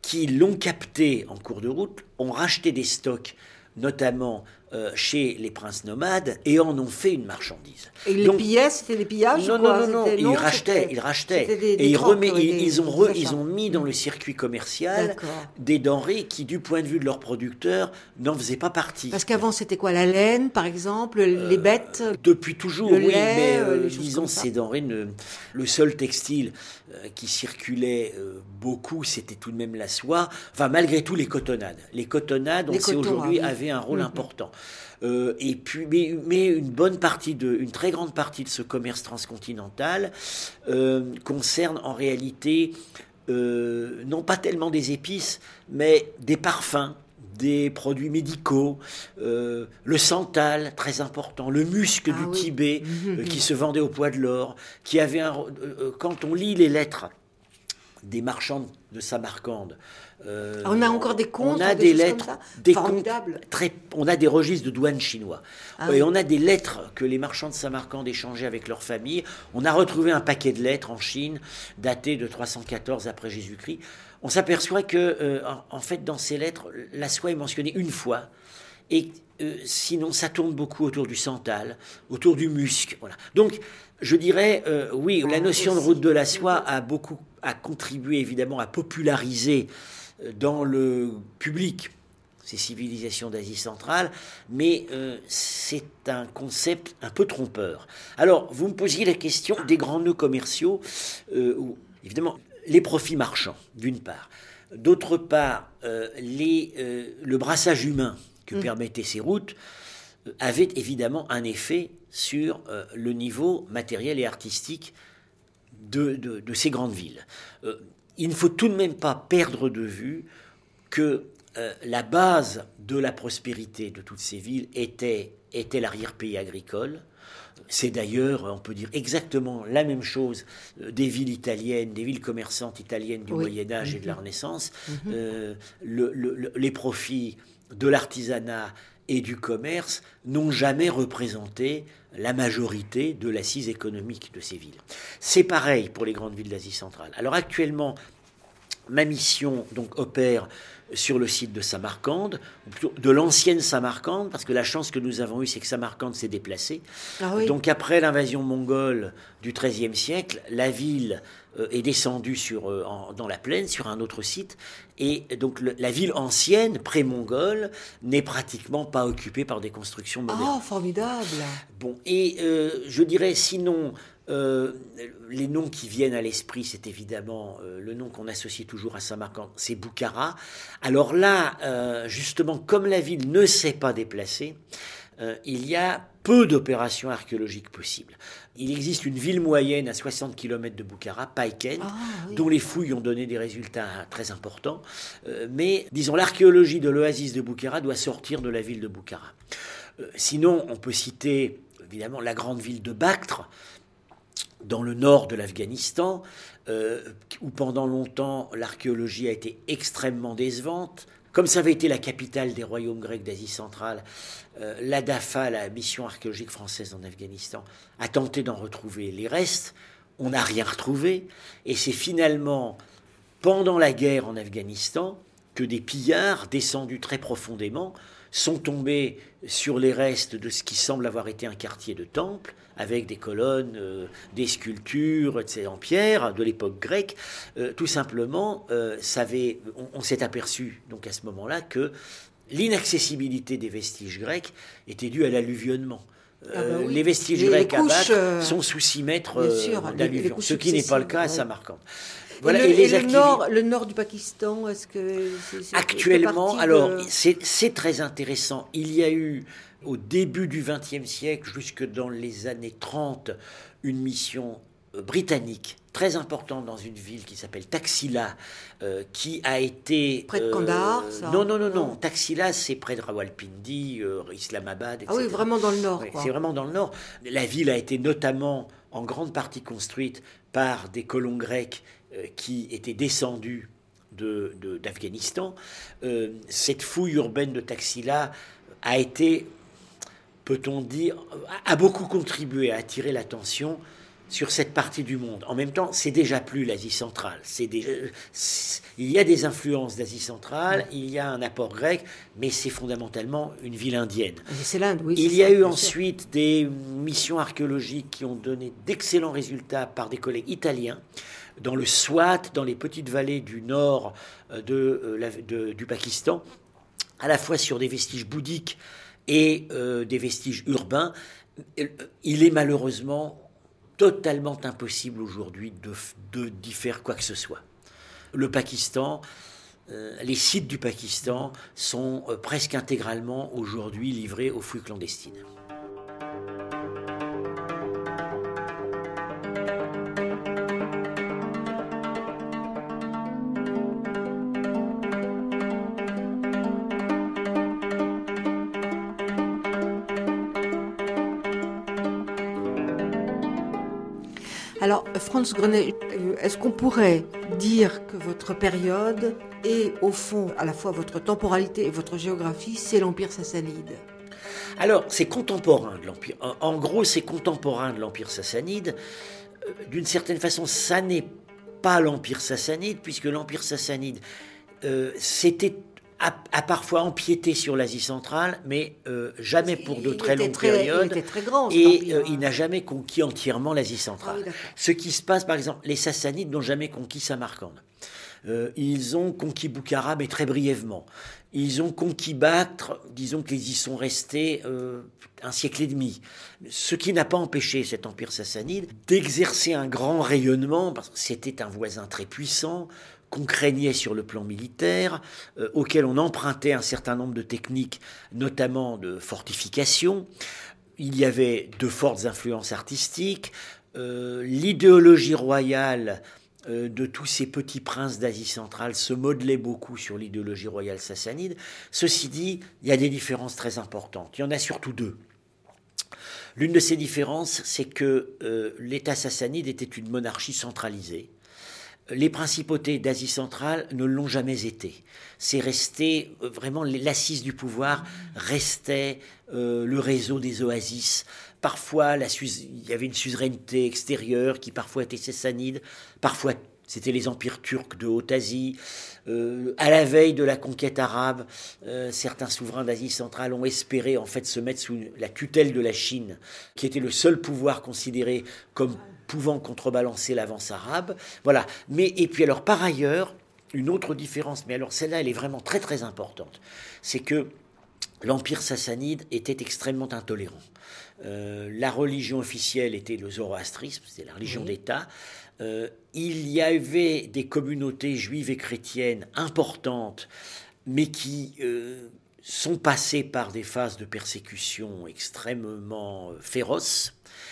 S2: qui l'ont capté en cours de route, ont racheté des stocks, notamment euh, chez les princes nomades, et en ont fait une marchandise.
S3: Et ils les pillaient, c'était des pillages
S2: Non,
S3: ou quoi?
S2: non, non, non,
S3: C'était-
S2: ils rachetaient, ils rachetaient.
S3: c'était des-
S2: Et
S3: des
S2: ils,
S3: trocs,
S2: remet-
S3: ouais,
S2: ils,
S3: des-
S2: ils ont
S3: des
S2: re-
S3: achats.
S2: ils ont mis dans le circuit commercial
S3: D'accord.
S2: des denrées qui, du point de vue de leurs producteurs, n'en faisaient pas partie.
S3: Parce qu'avant, c'était quoi? La laine, par exemple, les bêtes?
S2: Depuis toujours,
S3: Le
S2: oui,
S3: lait,
S2: mais
S3: euh,
S2: euh,
S3: les choses
S2: disons,
S3: comme ça.
S2: ces denrées, ne- le seul textile euh, qui circulait euh, beaucoup, c'était tout de même la soie. Enfin, malgré tout, les cotonnades. Les cotonnades, on
S3: Les
S2: sait
S3: cotons,
S2: aujourd'hui,
S3: ah oui.
S2: avaient un rôle
S3: Mhm.
S2: important. Euh, et puis, mais, mais une bonne partie de, une très grande partie de ce commerce transcontinental euh, concerne en réalité euh, non pas tellement des épices, mais des parfums, des produits médicaux, euh, le santal, très important, le musc
S3: Ah
S2: du
S3: oui.
S2: Tibet,
S3: Mhm.
S2: euh, qui se vendait au poids de l'or, qui avait un, euh, euh, quand on lit les lettres des marchands de Samarcande, euh,
S3: Ah, on a encore des comptes,
S2: on a
S3: des
S2: des
S3: choses comme
S2: lettres,
S3: ça
S2: des
S3: Formidable.
S2: comptes très, on a des registres de douane chinois,
S3: Ah
S2: et
S3: oui.
S2: on a des lettres que les marchands de Samarcande échangeaient avec leurs familles. On a retrouvé un paquet de lettres en Chine daté de trois cent quatorze après Jésus-Christ. On s'aperçoit que, euh, en, en fait, dans ces lettres, la soie est mentionnée une fois, et euh, sinon ça tourne beaucoup autour du santal, autour du musc. Voilà. Donc, je dirais, euh, oui, la notion de
S3: aussi.
S2: route de la soie a beaucoup a contribué évidemment à populariser euh, dans le public ces civilisations d'Asie centrale, mais euh, c'est un concept un peu trompeur. Alors, vous me posiez la question des grands nœuds commerciaux, euh, où, évidemment, les profits marchands, d'une part. D'autre part, euh, les, euh, le brassage humain que
S3: Mm.
S2: permettaient ces routes euh, avait évidemment un effet sur euh, le niveau matériel et artistique de, de, de ces grandes villes. Euh, il ne faut tout de même pas perdre de vue que euh, la base de la prospérité de toutes ces villes était, était l'arrière-pays agricole. C'est d'ailleurs, on peut dire exactement la même chose euh, des villes italiennes, des villes commerçantes italiennes du
S3: Oui.
S2: Moyen-Âge et de la
S3: Mhm.
S2: Renaissance.
S3: Mhm.
S2: Euh, le- le- le- les profits de l'artisanat et du commerce n'ont jamais représenté la majorité de l'assise économique de ces villes. C'est pareil pour les grandes villes d'Asie centrale. Alors actuellement, ma mission donc opère sur le site de Samarcande, ou plutôt de l'ancienne Samarcande, parce que la chance que nous avons eue, c'est que Samarcande s'est déplacée.
S3: Ah oui.
S2: Donc après l'invasion mongole du treizième siècle, la ville euh, est descendue sur, euh, en- dans la plaine, sur un autre site, et donc le- la ville ancienne, pré-mongole, n'est pratiquement pas occupée par des constructions modernes.
S3: Ah, formidable.
S2: Bon, et euh, je dirais sinon, euh, les noms qui viennent à l'esprit, c'est évidemment euh, le nom qu'on associe toujours à Samarcande, c'est Boukhara. Alors là, euh, justement, comme la ville ne s'est pas déplacée, euh, il y a peu d'opérations archéologiques possibles. Il existe une ville moyenne à soixante kilomètres de Boukhara, Païken,
S3: Ah, oui.
S2: dont les fouilles ont donné des résultats très importants. Euh, mais, disons, l'archéologie de l'oasis de Boukhara doit sortir de la ville de Boukhara. Euh, sinon, on peut citer, évidemment, la grande ville de Bactre, dans le nord de l'Afghanistan, euh, où pendant longtemps l'archéologie a été extrêmement décevante. Comme ça avait été la capitale des royaumes grecs d'Asie centrale, euh, l'A D A F A, la mission archéologique française en Afghanistan, a tenté d'en retrouver les restes. On n'a rien retrouvé. Et c'est finalement pendant la guerre en Afghanistan que des pillards descendus très profondément sont tombés sur les restes de ce qui semble avoir été un quartier de temple, avec des colonnes, euh, des sculptures, et cetera, en pierre de l'époque grecque. Euh, tout simplement, euh, ça avait, on, on s'est aperçu donc à ce moment-là que l'inaccessibilité des vestiges grecs était due à l'alluvionnement.
S3: Ah bah
S2: Euh,
S3: oui.
S2: Les vestiges
S3: Les-
S2: grecs
S3: les
S2: à
S3: couches,
S2: Bactre
S3: euh,
S2: sont sous six mètres
S3: bien
S2: euh,
S3: sûr, les- les
S2: d'alluvion,
S3: couches
S2: ce qui n'est pas le cas à
S3: successives,
S2: Samarcande.
S3: Et
S2: Voilà,
S3: le,
S2: et les
S3: et le
S2: activités-
S3: nord, le nord du Pakistan, est-ce que c'est, c'est-
S2: Actuellement,
S3: fait partie
S2: alors
S3: de-
S2: c'est c'est très intéressant. Il y a eu au début du vingtième siècle, jusque dans les années trente, une mission euh, britannique très importante dans une ville qui s'appelle Taxila, euh, qui a été...
S3: Près de
S2: euh,
S3: Kandahar, ça
S2: Non, non, non, non.
S3: Non.
S2: Taxila, c'est près de Rawalpindi, euh, Islamabad, et cetera.
S3: Ah oui, vraiment dans le nord,
S2: Ouais,
S3: quoi.
S2: c'est vraiment dans le nord. La ville a été notamment en grande partie construite par des colons grecs euh, qui étaient descendus de, de- d'Afghanistan. Euh, cette fouille urbaine de Taxila a été, peut-on dire, a beaucoup contribué à attirer l'attention sur cette partie du monde. En même temps, c'est déjà plus l'Asie centrale. C'est déjà, c'est, il y a des influences d'Asie centrale, il y a un apport grec, mais c'est fondamentalement une ville indienne.
S3: C'est l'Inde, oui.
S2: Il y a eu ensuite des missions archéologiques qui ont donné d'excellents résultats par des collègues italiens, dans le Swat, dans les petites vallées du nord de, de, du Pakistan, à la fois sur des vestiges bouddhiques et euh, des vestiges urbains. Il est malheureusement totalement impossible aujourd'hui de, de, d'y faire quoi que ce soit. Le Pakistan, euh, les sites du Pakistan sont euh, presque intégralement aujourd'hui livrés aux fouilles clandestines.
S3: Alors, Franz Grenet, est-ce qu'on pourrait dire que votre période et, au fond, à la fois votre temporalité et votre géographie, c'est l'Empire sassanide?
S2: Alors, c'est contemporain de l'Empire. En, en gros, c'est contemporain de l'Empire sassanide. Euh, d'une certaine façon, ça n'est pas l'Empire sassanide, puisque l'Empire sassanide, euh, c'était... A, a parfois empiété sur l'Asie centrale, mais euh, jamais pour de très longues
S3: très,
S2: périodes.
S3: Il était très grand,
S2: et euh, il n'a jamais conquis entièrement l'Asie centrale.
S3: Ah oui,
S2: Ce qui se passe, par exemple, les Sassanides n'ont jamais conquis Samarcande. Euh, ils ont conquis Boukhara, mais très brièvement. Ils ont conquis Bactre, disons qu'ils y sont restés euh, un siècle et demi. Ce qui n'a pas empêché cet empire sassanide d'exercer un grand rayonnement, parce que c'était un voisin très puissant, qu'on craignait sur le plan militaire, euh, auquel on empruntait un certain nombre de techniques, notamment de fortification. Il y avait de fortes influences artistiques. Euh, l'idéologie royale euh, de tous ces petits princes d'Asie centrale se modelait beaucoup sur l'idéologie royale sassanide. Ceci dit, il y a des différences très importantes. Il y en a surtout deux. L'une de ces différences, c'est que euh, l'État sassanide était une monarchie centralisée. Les principautés d'Asie centrale ne l'ont jamais été. C'est resté vraiment l'assise du pouvoir, restait euh, le réseau des oasis. Parfois, la, il y avait une suzeraineté extérieure qui parfois était sassanide, parfois c'était les empires turcs de Haute-Asie. Euh, à la veille de la conquête arabe, euh, certains souverains d'Asie centrale ont espéré en fait se mettre sous la tutelle de la Chine, qui était le seul pouvoir considéré comme pouvant contrebalancer l'avance arabe. Voilà. Mais, et puis alors, par ailleurs, une autre différence, mais alors celle-là, elle est vraiment très très importante, c'est que l'Empire sassanide était extrêmement intolérant. Euh, la religion officielle était le zoroastrisme, c'était la religion oui. d'État. Euh, il y avait des communautés juives et chrétiennes importantes, mais qui euh, sont passées par des phases de persécution extrêmement euh, féroces.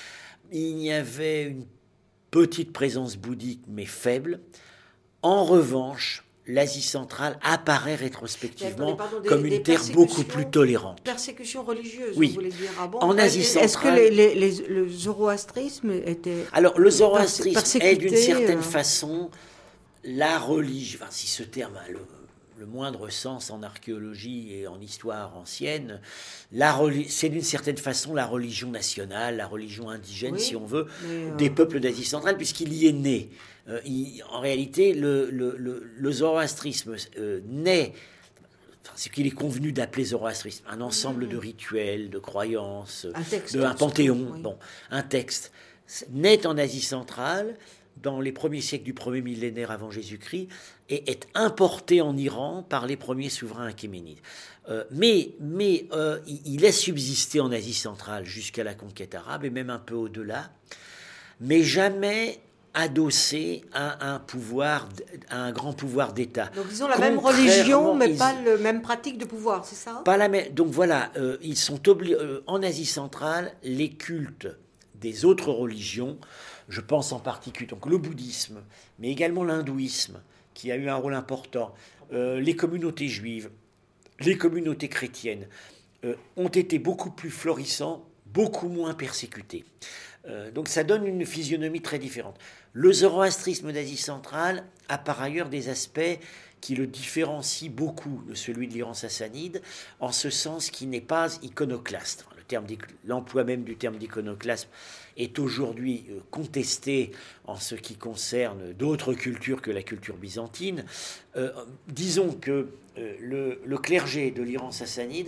S2: Il y avait une petite présence bouddhique, mais faible. En revanche, l'Asie centrale apparaît rétrospectivement pardon, des, comme une terre beaucoup plus tolérante.
S3: Persécution religieuse,
S2: oui.
S3: vous voulez dire ah bon,
S2: en Asie centrale.
S3: Est-ce que les, les, les, le zoroastrisme était...
S2: Alors, le zoroastrisme est d'une certaine
S3: euh...
S2: façon la religion, enfin, si ce terme a le, le moindre sens en archéologie et en histoire ancienne, la, c'est d'une certaine façon la religion nationale, la religion indigène, oui, si on veut, euh... des peuples d'Asie centrale, puisqu'il y est né. Euh, il, en réalité, le, le, le, le zoroastrisme euh, naît, enfin, ce qu'il est convenu d'appeler zoroastrisme, un ensemble mmh. de rituels, de croyances, un, texte, de, un panthéon, oui. bon, un texte, naît en Asie centrale, dans les premiers siècles du premier millénaire avant Jésus-Christ, et est importé en Iran par les premiers souverains achéménides. Euh, mais mais euh, il a subsisté en Asie centrale jusqu'à la conquête arabe, et même un peu au-delà, mais jamais adossé à un pouvoir, à un grand pouvoir d'État.
S3: Donc ils ont la même religion, mais ils... pas la même pratique de pouvoir, c'est ça ?
S2: Pas la même. Donc voilà, euh, ils sont obli... euh, en Asie centrale, les cultes des autres religions, je pense en particulier donc le bouddhisme, mais également l'hindouisme, qui a eu un rôle important, euh, les communautés juives, les communautés chrétiennes, euh, ont été beaucoup plus florissants, beaucoup moins persécutés. Euh, donc ça donne une physionomie très différente. Le zoroastrisme d'Asie centrale a par ailleurs des aspects qui le différencient beaucoup de celui de l'Iran sassanide, en ce sens qu'il n'est pas iconoclaste. Le le terme, l'emploi même du terme d'iconoclasme est aujourd'hui contesté en ce qui concerne d'autres cultures que la culture byzantine. Euh, disons que euh, le, le clergé de l'Iran sassanide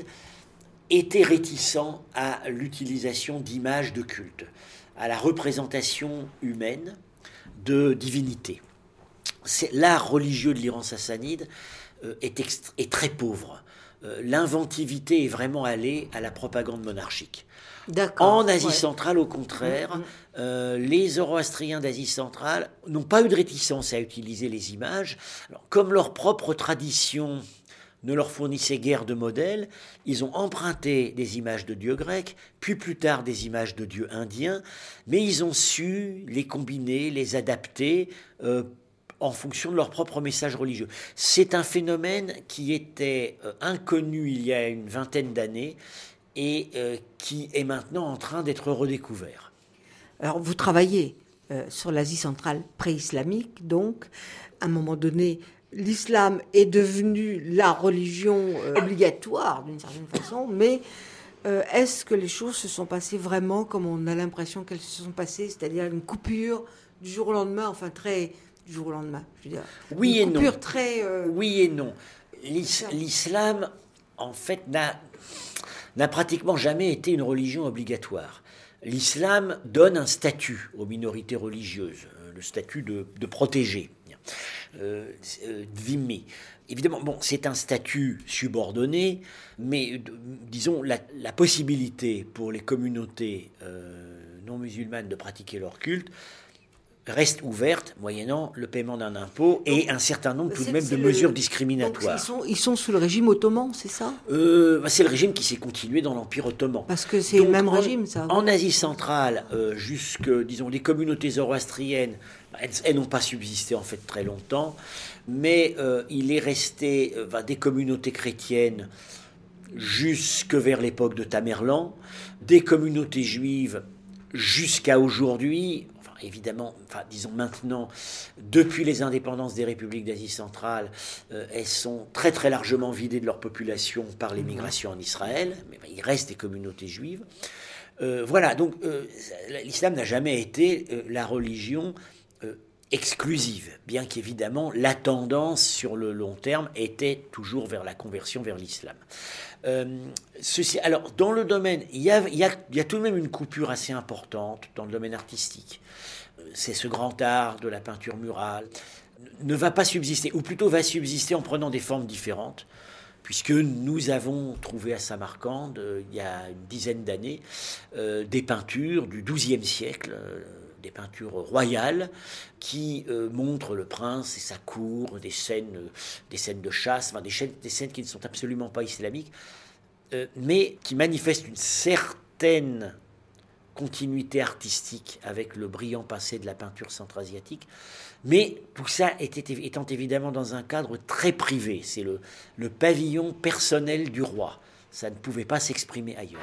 S2: était réticent à l'utilisation d'images de culte, à la représentation humaine de divinités. C'est, l'art religieux de l'Iran sassanide euh, est, extra- est très pauvre. Euh, l'inventivité est vraiment allée à la propagande monarchique.
S3: D'accord,
S2: en Asie
S3: ouais.
S2: centrale, au contraire,
S3: Mmh, mmh.
S2: euh, les Zoroastriens d'Asie centrale n'ont pas eu de réticence à utiliser les images. Alors, comme leur propre tradition ne leur fournissait guère de modèles, ils ont emprunté des images de dieux grecs, puis plus tard des images de dieux indiens, mais ils ont su les combiner, les adapter euh, en fonction de leur propre message religieux. C'est un phénomène qui était euh, inconnu il y a une vingtaine d'années et euh, qui est maintenant en train d'être redécouvert.
S3: Alors, vous travaillez euh, sur l'Asie centrale pré-islamique, donc, à un moment donné, l'islam est devenu la religion euh, obligatoire, d'une certaine façon, mais euh, est-ce que les choses se sont passées vraiment comme on a l'impression qu'elles se sont passées, c'est-à-dire une coupure du jour au lendemain, enfin, très... du jour au lendemain, je veux dire.
S2: Oui
S3: une
S2: et
S3: coupure
S2: non.
S3: très... euh,
S2: Oui et non. L'is- l'islam, en fait, n'a, n'a pratiquement jamais été une religion obligatoire. L'islam donne un statut aux minorités religieuses, euh, le statut de, de protégé, euh, euh, dhimmi. Évidemment, bon, c'est un statut subordonné, mais euh, disons la, la possibilité pour les communautés euh, non musulmanes de pratiquer leur culte reste ouverte, moyennant le paiement d'un impôt et un certain nombre tout de
S3: c'est-
S2: même
S3: c'est
S2: de
S3: le-
S2: mesures
S3: donc,
S2: discriminatoires.
S3: ils sont, ils sont sous le régime ottoman, c'est ça?
S2: Euh, bah, c'est le régime qui s'est continué dans l'Empire ottoman.
S3: Parce que c'est
S2: Donc,
S3: le même
S2: en,
S3: régime, ça.
S2: En Asie centrale, euh, jusque, disons, les communautés zoroastriennes, bah, elles, elles n'ont pas subsisté en fait très longtemps, mais euh, il est resté euh, bah, des communautés chrétiennes jusque vers l'époque de Tamerlan, des communautés juives jusqu'à aujourd'hui. Évidemment, enfin, disons maintenant, depuis les indépendances des républiques d'Asie centrale, euh, elles sont très très largement vidées de leur population par l'émigration en Israël, mais ben, il reste des communautés juives. Euh, voilà, donc euh, l'islam n'a jamais été euh, la religion euh, exclusive, bien qu'évidemment la tendance sur le long terme était toujours vers la conversion vers l'islam. Euh, ceci, alors, dans le domaine, il y, a, il, y a, il y a tout de même une coupure assez importante dans le domaine artistique. C'est ce grand art de la peinture murale, ne va pas subsister, ou plutôt va subsister en prenant des formes différentes, puisque nous avons trouvé à Samarcande, euh, il y a une dizaine d'années, euh, des peintures du douzième siècle, euh, des peintures royales qui euh, montrent le prince et sa cour, des scènes, euh, des scènes de chasse, enfin, des, scènes, des scènes qui ne sont absolument pas islamiques, euh, mais qui manifestent une certaine continuité artistique avec le brillant passé de la peinture centra-asiatique. Mais tout ça était, étant évidemment dans un cadre très privé. C'est le, le pavillon personnel du roi. Ça ne pouvait pas s'exprimer ailleurs.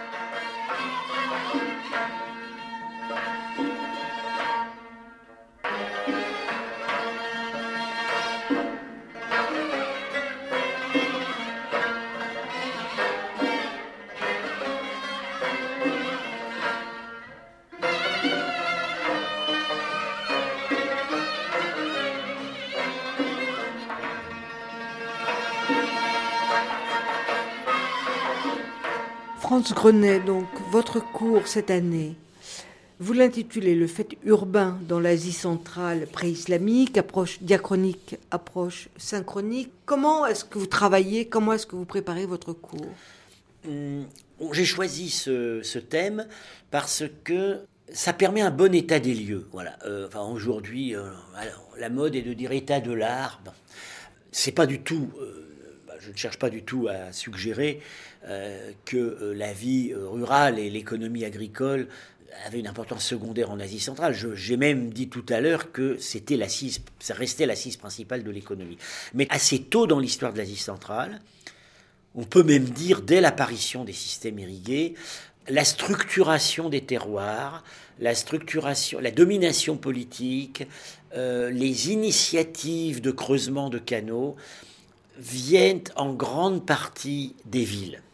S3: Franz Grenet, donc, votre cours cette année, vous l'intitulez « Le fait urbain dans l'Asie centrale pré-islamique, approche diachronique, approche synchronique ». Comment est-ce que vous travaillez, comment est-ce que vous préparez votre cours ?
S2: Hum, J'ai choisi ce, ce thème parce que ça permet un bon état des lieux. Voilà. Euh, enfin, aujourd'hui, euh, alors, la mode est de dire état de l'art. Bon, c'est pas du tout... Euh, je ne cherche pas du tout à suggérer euh, que euh, la vie euh, rurale et l'économie agricole avaient une importance secondaire en Asie centrale. Je, j'ai même dit tout à l'heure que c'était l'assise, ça restait l'assise principale de l'économie. Mais assez tôt dans l'histoire de l'Asie centrale, on peut même dire dès l'apparition des systèmes irrigués, la structuration des terroirs, la structuration, la domination politique, euh, les initiatives de creusement de canaux viennent en grande partie des villes.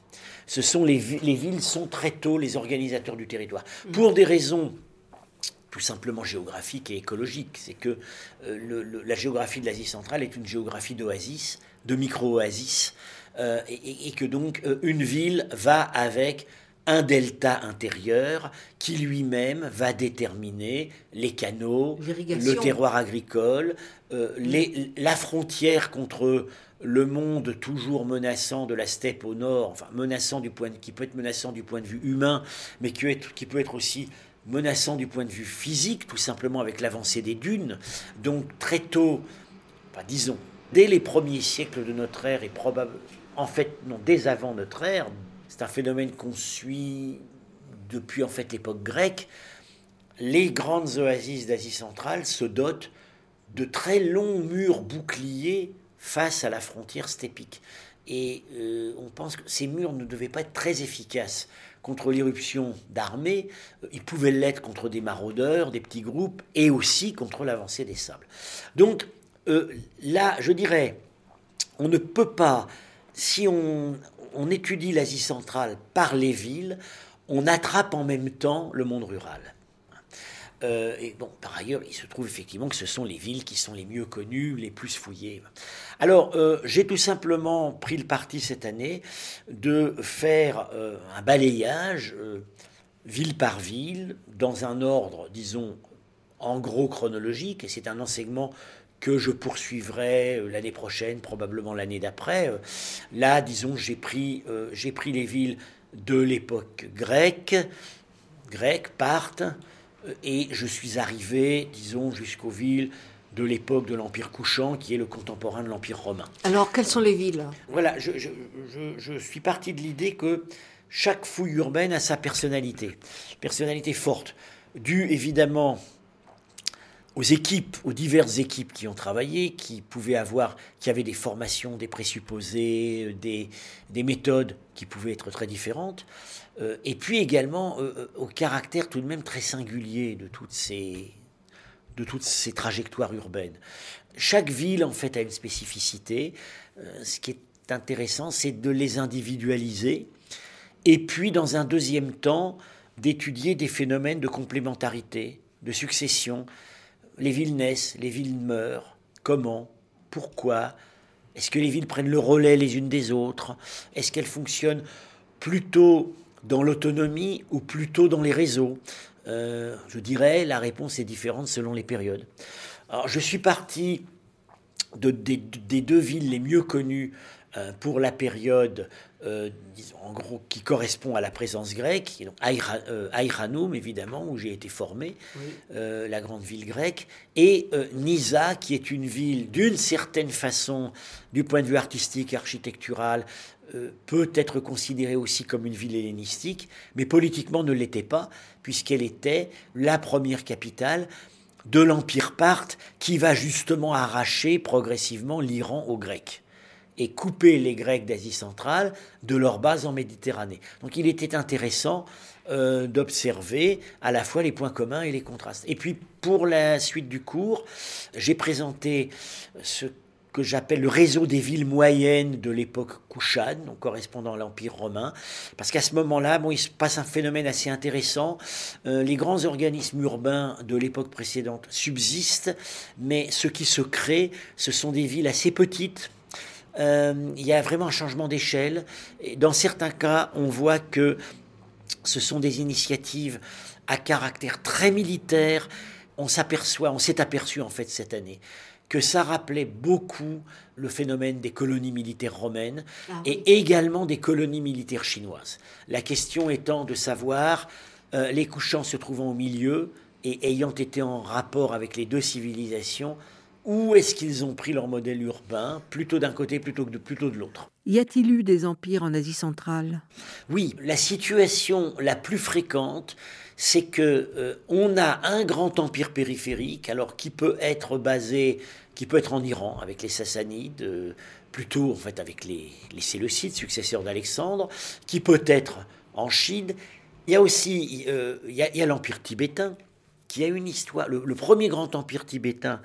S2: Ce sont les, les villes sont très tôt les organisateurs du territoire. Pour des raisons tout simplement géographiques et écologiques. C'est que euh, le, le, la géographie de l'Asie centrale est une géographie d'oasis, de micro-oasis, euh, et, et que donc euh, une ville va avec un delta intérieur qui lui-même va déterminer les canaux, le terroir agricole, euh, les, la frontière contre le monde toujours menaçant de la steppe au nord, enfin menaçant du point de, qui peut être menaçant du point de vue humain, mais qui peut être, qui peut être aussi menaçant du point de vue physique, tout simplement avec l'avancée des dunes. Donc très tôt, enfin, disons, dès les premiers siècles de notre ère, et probablement, en fait, non, dès avant notre ère, c'est un phénomène qu'on suit depuis en fait l'époque grecque, les grandes oasis d'Asie centrale se dotent de très longs murs boucliers face à la frontière steppique. Et euh, on pense que ces murs ne devaient pas être très efficaces contre l'irruption d'armées. Ils pouvaient l'être contre des maraudeurs, des petits groupes, et aussi contre l'avancée des sables. Donc euh, là, je dirais, on ne peut pas, si on, on étudie l'Asie centrale par les villes, on attrape en même temps le monde rural. Euh, et bon, par ailleurs, il se trouve effectivement que ce sont les villes qui sont les mieux connues, les plus fouillées. Alors, euh, j'ai tout simplement pris le parti cette année de faire euh, un balayage, euh, ville par ville, dans un ordre, disons, en gros chronologique, et c'est un enseignement que je poursuivrai l'année prochaine, probablement l'année d'après. Là, disons, j'ai pris, euh, j'ai pris les villes de l'époque grecque, grecque, Parthe, et je suis arrivé, disons, jusqu'aux villes de l'époque de l'Empire couchant, qui est le contemporain de l'Empire romain.
S3: Alors, quelles sont les villes ?
S2: Voilà, je, je, je, je suis parti de l'idée que chaque fouille urbaine a sa personnalité, personnalité forte, due évidemment aux équipes, aux diverses équipes qui ont travaillé, qui pouvaient avoir, qui avaient des formations, des présupposés, des, des méthodes qui pouvaient être très différentes, euh, et puis également euh, au caractère tout de même très singulier de toutes ces, de toutes ces trajectoires urbaines. Chaque ville, en fait, a une spécificité. Euh, ce qui est intéressant, c'est de les individualiser, et puis, dans un deuxième temps, d'étudier des phénomènes de complémentarité, de succession. Les villes naissent, les villes meurent. Comment ? Pourquoi ? Est-ce que les villes prennent le relais les unes des autres ? Est-ce qu'elles fonctionnent plutôt dans l'autonomie ou plutôt dans les réseaux ? euh, Je dirais, la réponse est différente selon les périodes. Alors, je suis parti de, des, des deux villes les mieux connues euh, pour la période, euh, disons, en gros, qui correspond à la présence grecque, donc Aïranoum, évidemment, où j'ai été formé, oui. euh, la grande ville grecque, et euh, Nisa, qui est une ville, d'une certaine façon, du point de vue artistique, architectural, euh, peut être considérée aussi comme une ville hellénistique, mais politiquement ne l'était pas, puisqu'elle était la première capitale de l'Empire parthe, qui va justement arracher progressivement l'Iran aux Grecs et couper les Grecs d'Asie centrale de leur base en Méditerranée. Donc il était intéressant euh, d'observer à la fois les points communs et les contrastes. Et puis pour la suite du cours, j'ai présenté ce que j'appelle le réseau des villes moyennes de l'époque couchane, donc correspondant à l'Empire romain, parce qu'à ce moment-là, bon, il se passe un phénomène assez intéressant. Euh, les grands organismes urbains de l'époque précédente subsistent, mais ce qui se crée, ce sont des villes assez petites. Euh, il y a vraiment un changement d'échelle. Et dans certains cas, on voit que ce sont des initiatives à caractère très militaire. On s'aperçoit, on s'est aperçu en fait cette année que ça rappelait beaucoup le phénomène des colonies militaires romaines ah, et oui. également des colonies militaires chinoises. La question étant de savoir, euh, les couchants se trouvant au milieu et ayant été en rapport avec les deux civilisations, où est-ce qu'ils ont pris leur modèle urbain, plutôt d'un côté plutôt que de, plutôt de l'autre ?
S1: Y a-t-il eu des empires en Asie centrale ?
S2: Oui, la situation la plus fréquente, c'est que euh, on a un grand empire périphérique, alors qui peut être basé, qui peut être en Iran avec les Sassanides, euh, plutôt en fait avec les, les Séleucides, successeurs d'Alexandre, qui peut être en Chine. Il y a aussi euh, il y a, il y a l'empire tibétain, qui a une histoire. Le, le premier grand empire tibétain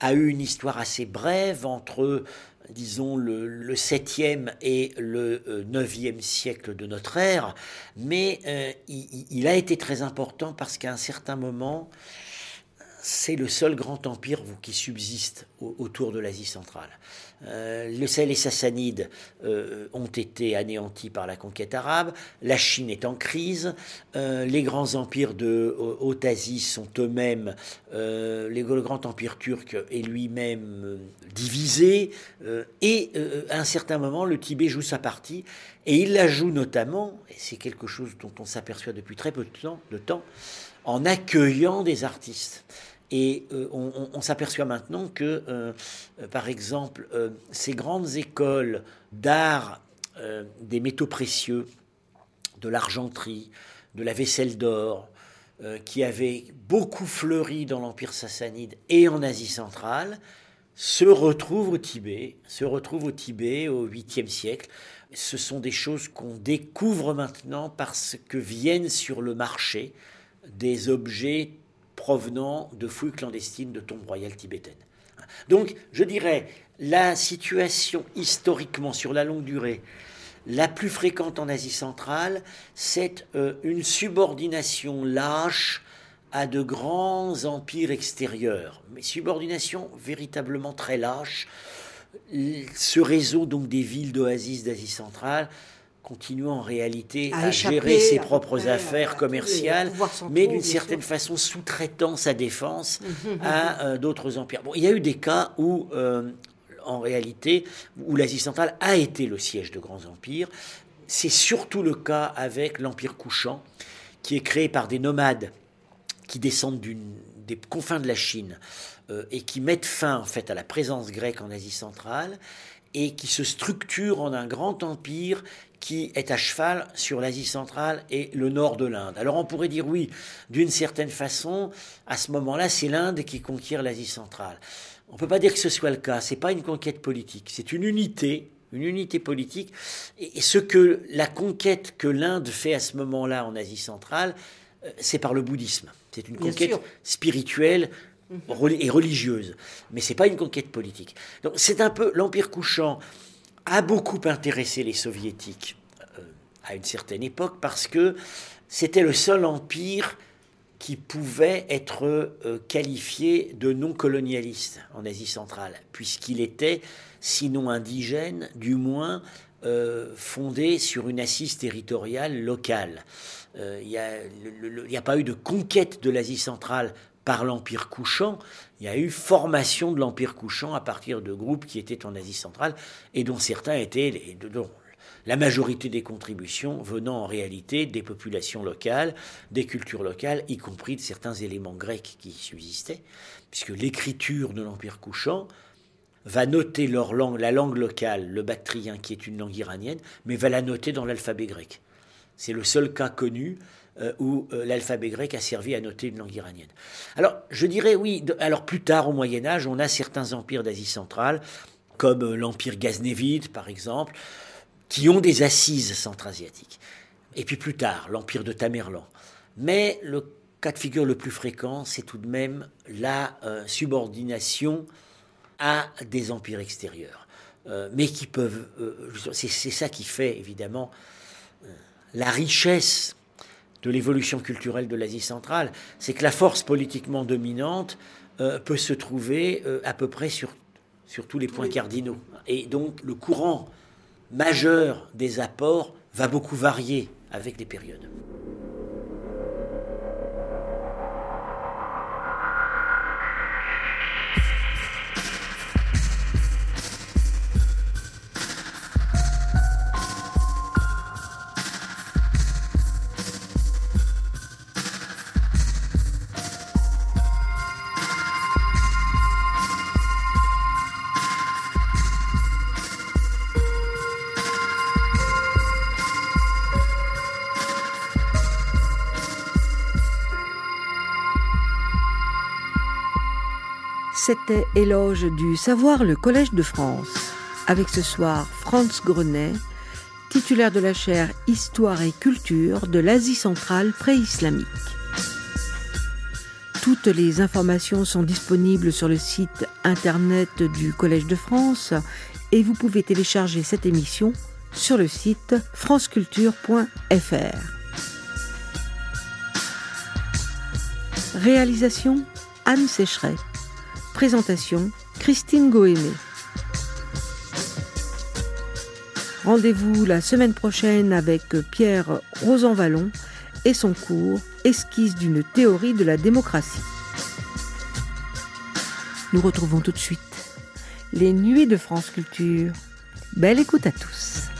S2: a eu une histoire assez brève entre, disons, le, le septième et le neuvième siècle de notre ère, mais euh, il, il a été très important parce qu'à un certain moment, c'est le seul grand empire qui subsiste au, autour de l'Asie centrale. Euh, les Sassanides euh, ont été anéantis par la conquête arabe, la Chine est en crise, euh, les grands empires de Haute-Asie sont eux-mêmes, euh, les, le grand empire turc est lui-même euh, divisé, euh, et euh, à un certain moment, le Tibet joue sa partie, et il la joue notamment, et c'est quelque chose dont on s'aperçoit depuis très peu de temps, de temps en accueillant des artistes. Et euh, on, on, on s'aperçoit maintenant que, euh, euh, par exemple, euh, ces grandes écoles d'art euh, des métaux précieux, de l'argenterie, de la vaisselle d'or, euh, qui avaient beaucoup fleuri dans l'Empire sassanide et en Asie centrale, se retrouvent au Tibet, se retrouvent au Tibet au huitième siècle. Ce sont des choses qu'on découvre maintenant parce que viennent sur le marché des objets provenant de fouilles clandestines de tombes royales tibétaines. Donc, je dirais, la situation historiquement, sur la longue durée, la plus fréquente en Asie centrale, c'est euh, une subordination lâche à de grands empires extérieurs, mais subordination véritablement très lâche. Ce réseau donc des villes d'oasis d'Asie centrale continue en réalité à, à gérer ses propres affaires commerciales, mais d'une certaine façon sous-traitant sa défense à euh, d'autres empires. Bon, il y a eu des cas où, euh, en réalité, où l'Asie centrale a été le siège de grands empires. C'est surtout le cas avec l'Empire couchant, qui est créé par des nomades qui descendent d'une, des confins de la Chine euh, et qui mettent fin en fait à la présence grecque en Asie centrale et qui se structure en un grand empire qui est à cheval sur l'Asie centrale et le nord de l'Inde. Alors on pourrait dire oui, d'une certaine façon, à ce moment-là, c'est l'Inde qui conquiert l'Asie centrale. On ne peut pas dire que ce soit le cas, ce n'est pas une conquête politique, c'est une unité, une unité politique. Et ce que la conquête que l'Inde fait à ce moment-là en Asie centrale, c'est par le bouddhisme. C'est une conquête spirituelle et religieuse, mais ce n'est pas une conquête politique. Donc c'est un peu, l'Empire couchant a beaucoup intéressé les soviétiques euh, à une certaine époque parce que c'était le seul empire qui pouvait être euh, qualifié de non colonialiste en Asie centrale, puisqu'il était, sinon indigène, du moins euh, fondé sur une assise territoriale locale. Euh, il n'y a, a pas eu de conquête de l'Asie centrale par l'Empire couchant, il y a eu formation de l'Empire couchant à partir de groupes qui étaient en Asie centrale et dont certains étaient, les, dont la majorité des contributions venant en réalité des populations locales, des cultures locales, y compris de certains éléments grecs qui subsistaient, puisque l'écriture de l'Empire couchant va noter leur langue, la langue locale, le bactrien qui est une langue iranienne, mais va la noter dans l'alphabet grec. C'est le seul cas connu Euh, où euh, l'alphabet grec a servi à noter une langue iranienne. Alors, je dirais oui, de, alors plus tard au Moyen-Âge, on a certains empires d'Asie centrale, comme euh, l'empire ghaznévide, par exemple, qui ont des assises centra-asiatiques. Et puis plus tard, l'empire de Tamerlan. Mais le cas de figure le plus fréquent, c'est tout de même la euh, subordination à des empires extérieurs. Euh, mais qui peuvent... Euh, c'est, c'est ça qui fait, évidemment, euh, la richesse de l'évolution culturelle de l'Asie centrale, c'est que la force politiquement dominante euh, peut se trouver euh, à peu près sur, sur tous les points oui. cardinaux. Et donc le courant majeur des apports va beaucoup varier avec les périodes.
S1: C'était Éloge du savoir, le Collège de France. Avec ce soir Franz Grenet, titulaire de la chaire Histoire et culture de l'Asie centrale pré-islamique. Toutes les informations sont disponibles sur le site internet du Collège de France et vous pouvez télécharger cette émission sur le site franceculture point f r. Réalisation Anne Sécheret. Présentation Christine Gohémé. Rendez-vous la semaine prochaine avec Pierre Rosanvallon et son cours Esquisse d'une théorie de la démocratie. Nous retrouvons tout de suite les Nuits de France Culture. Belle écoute à tous.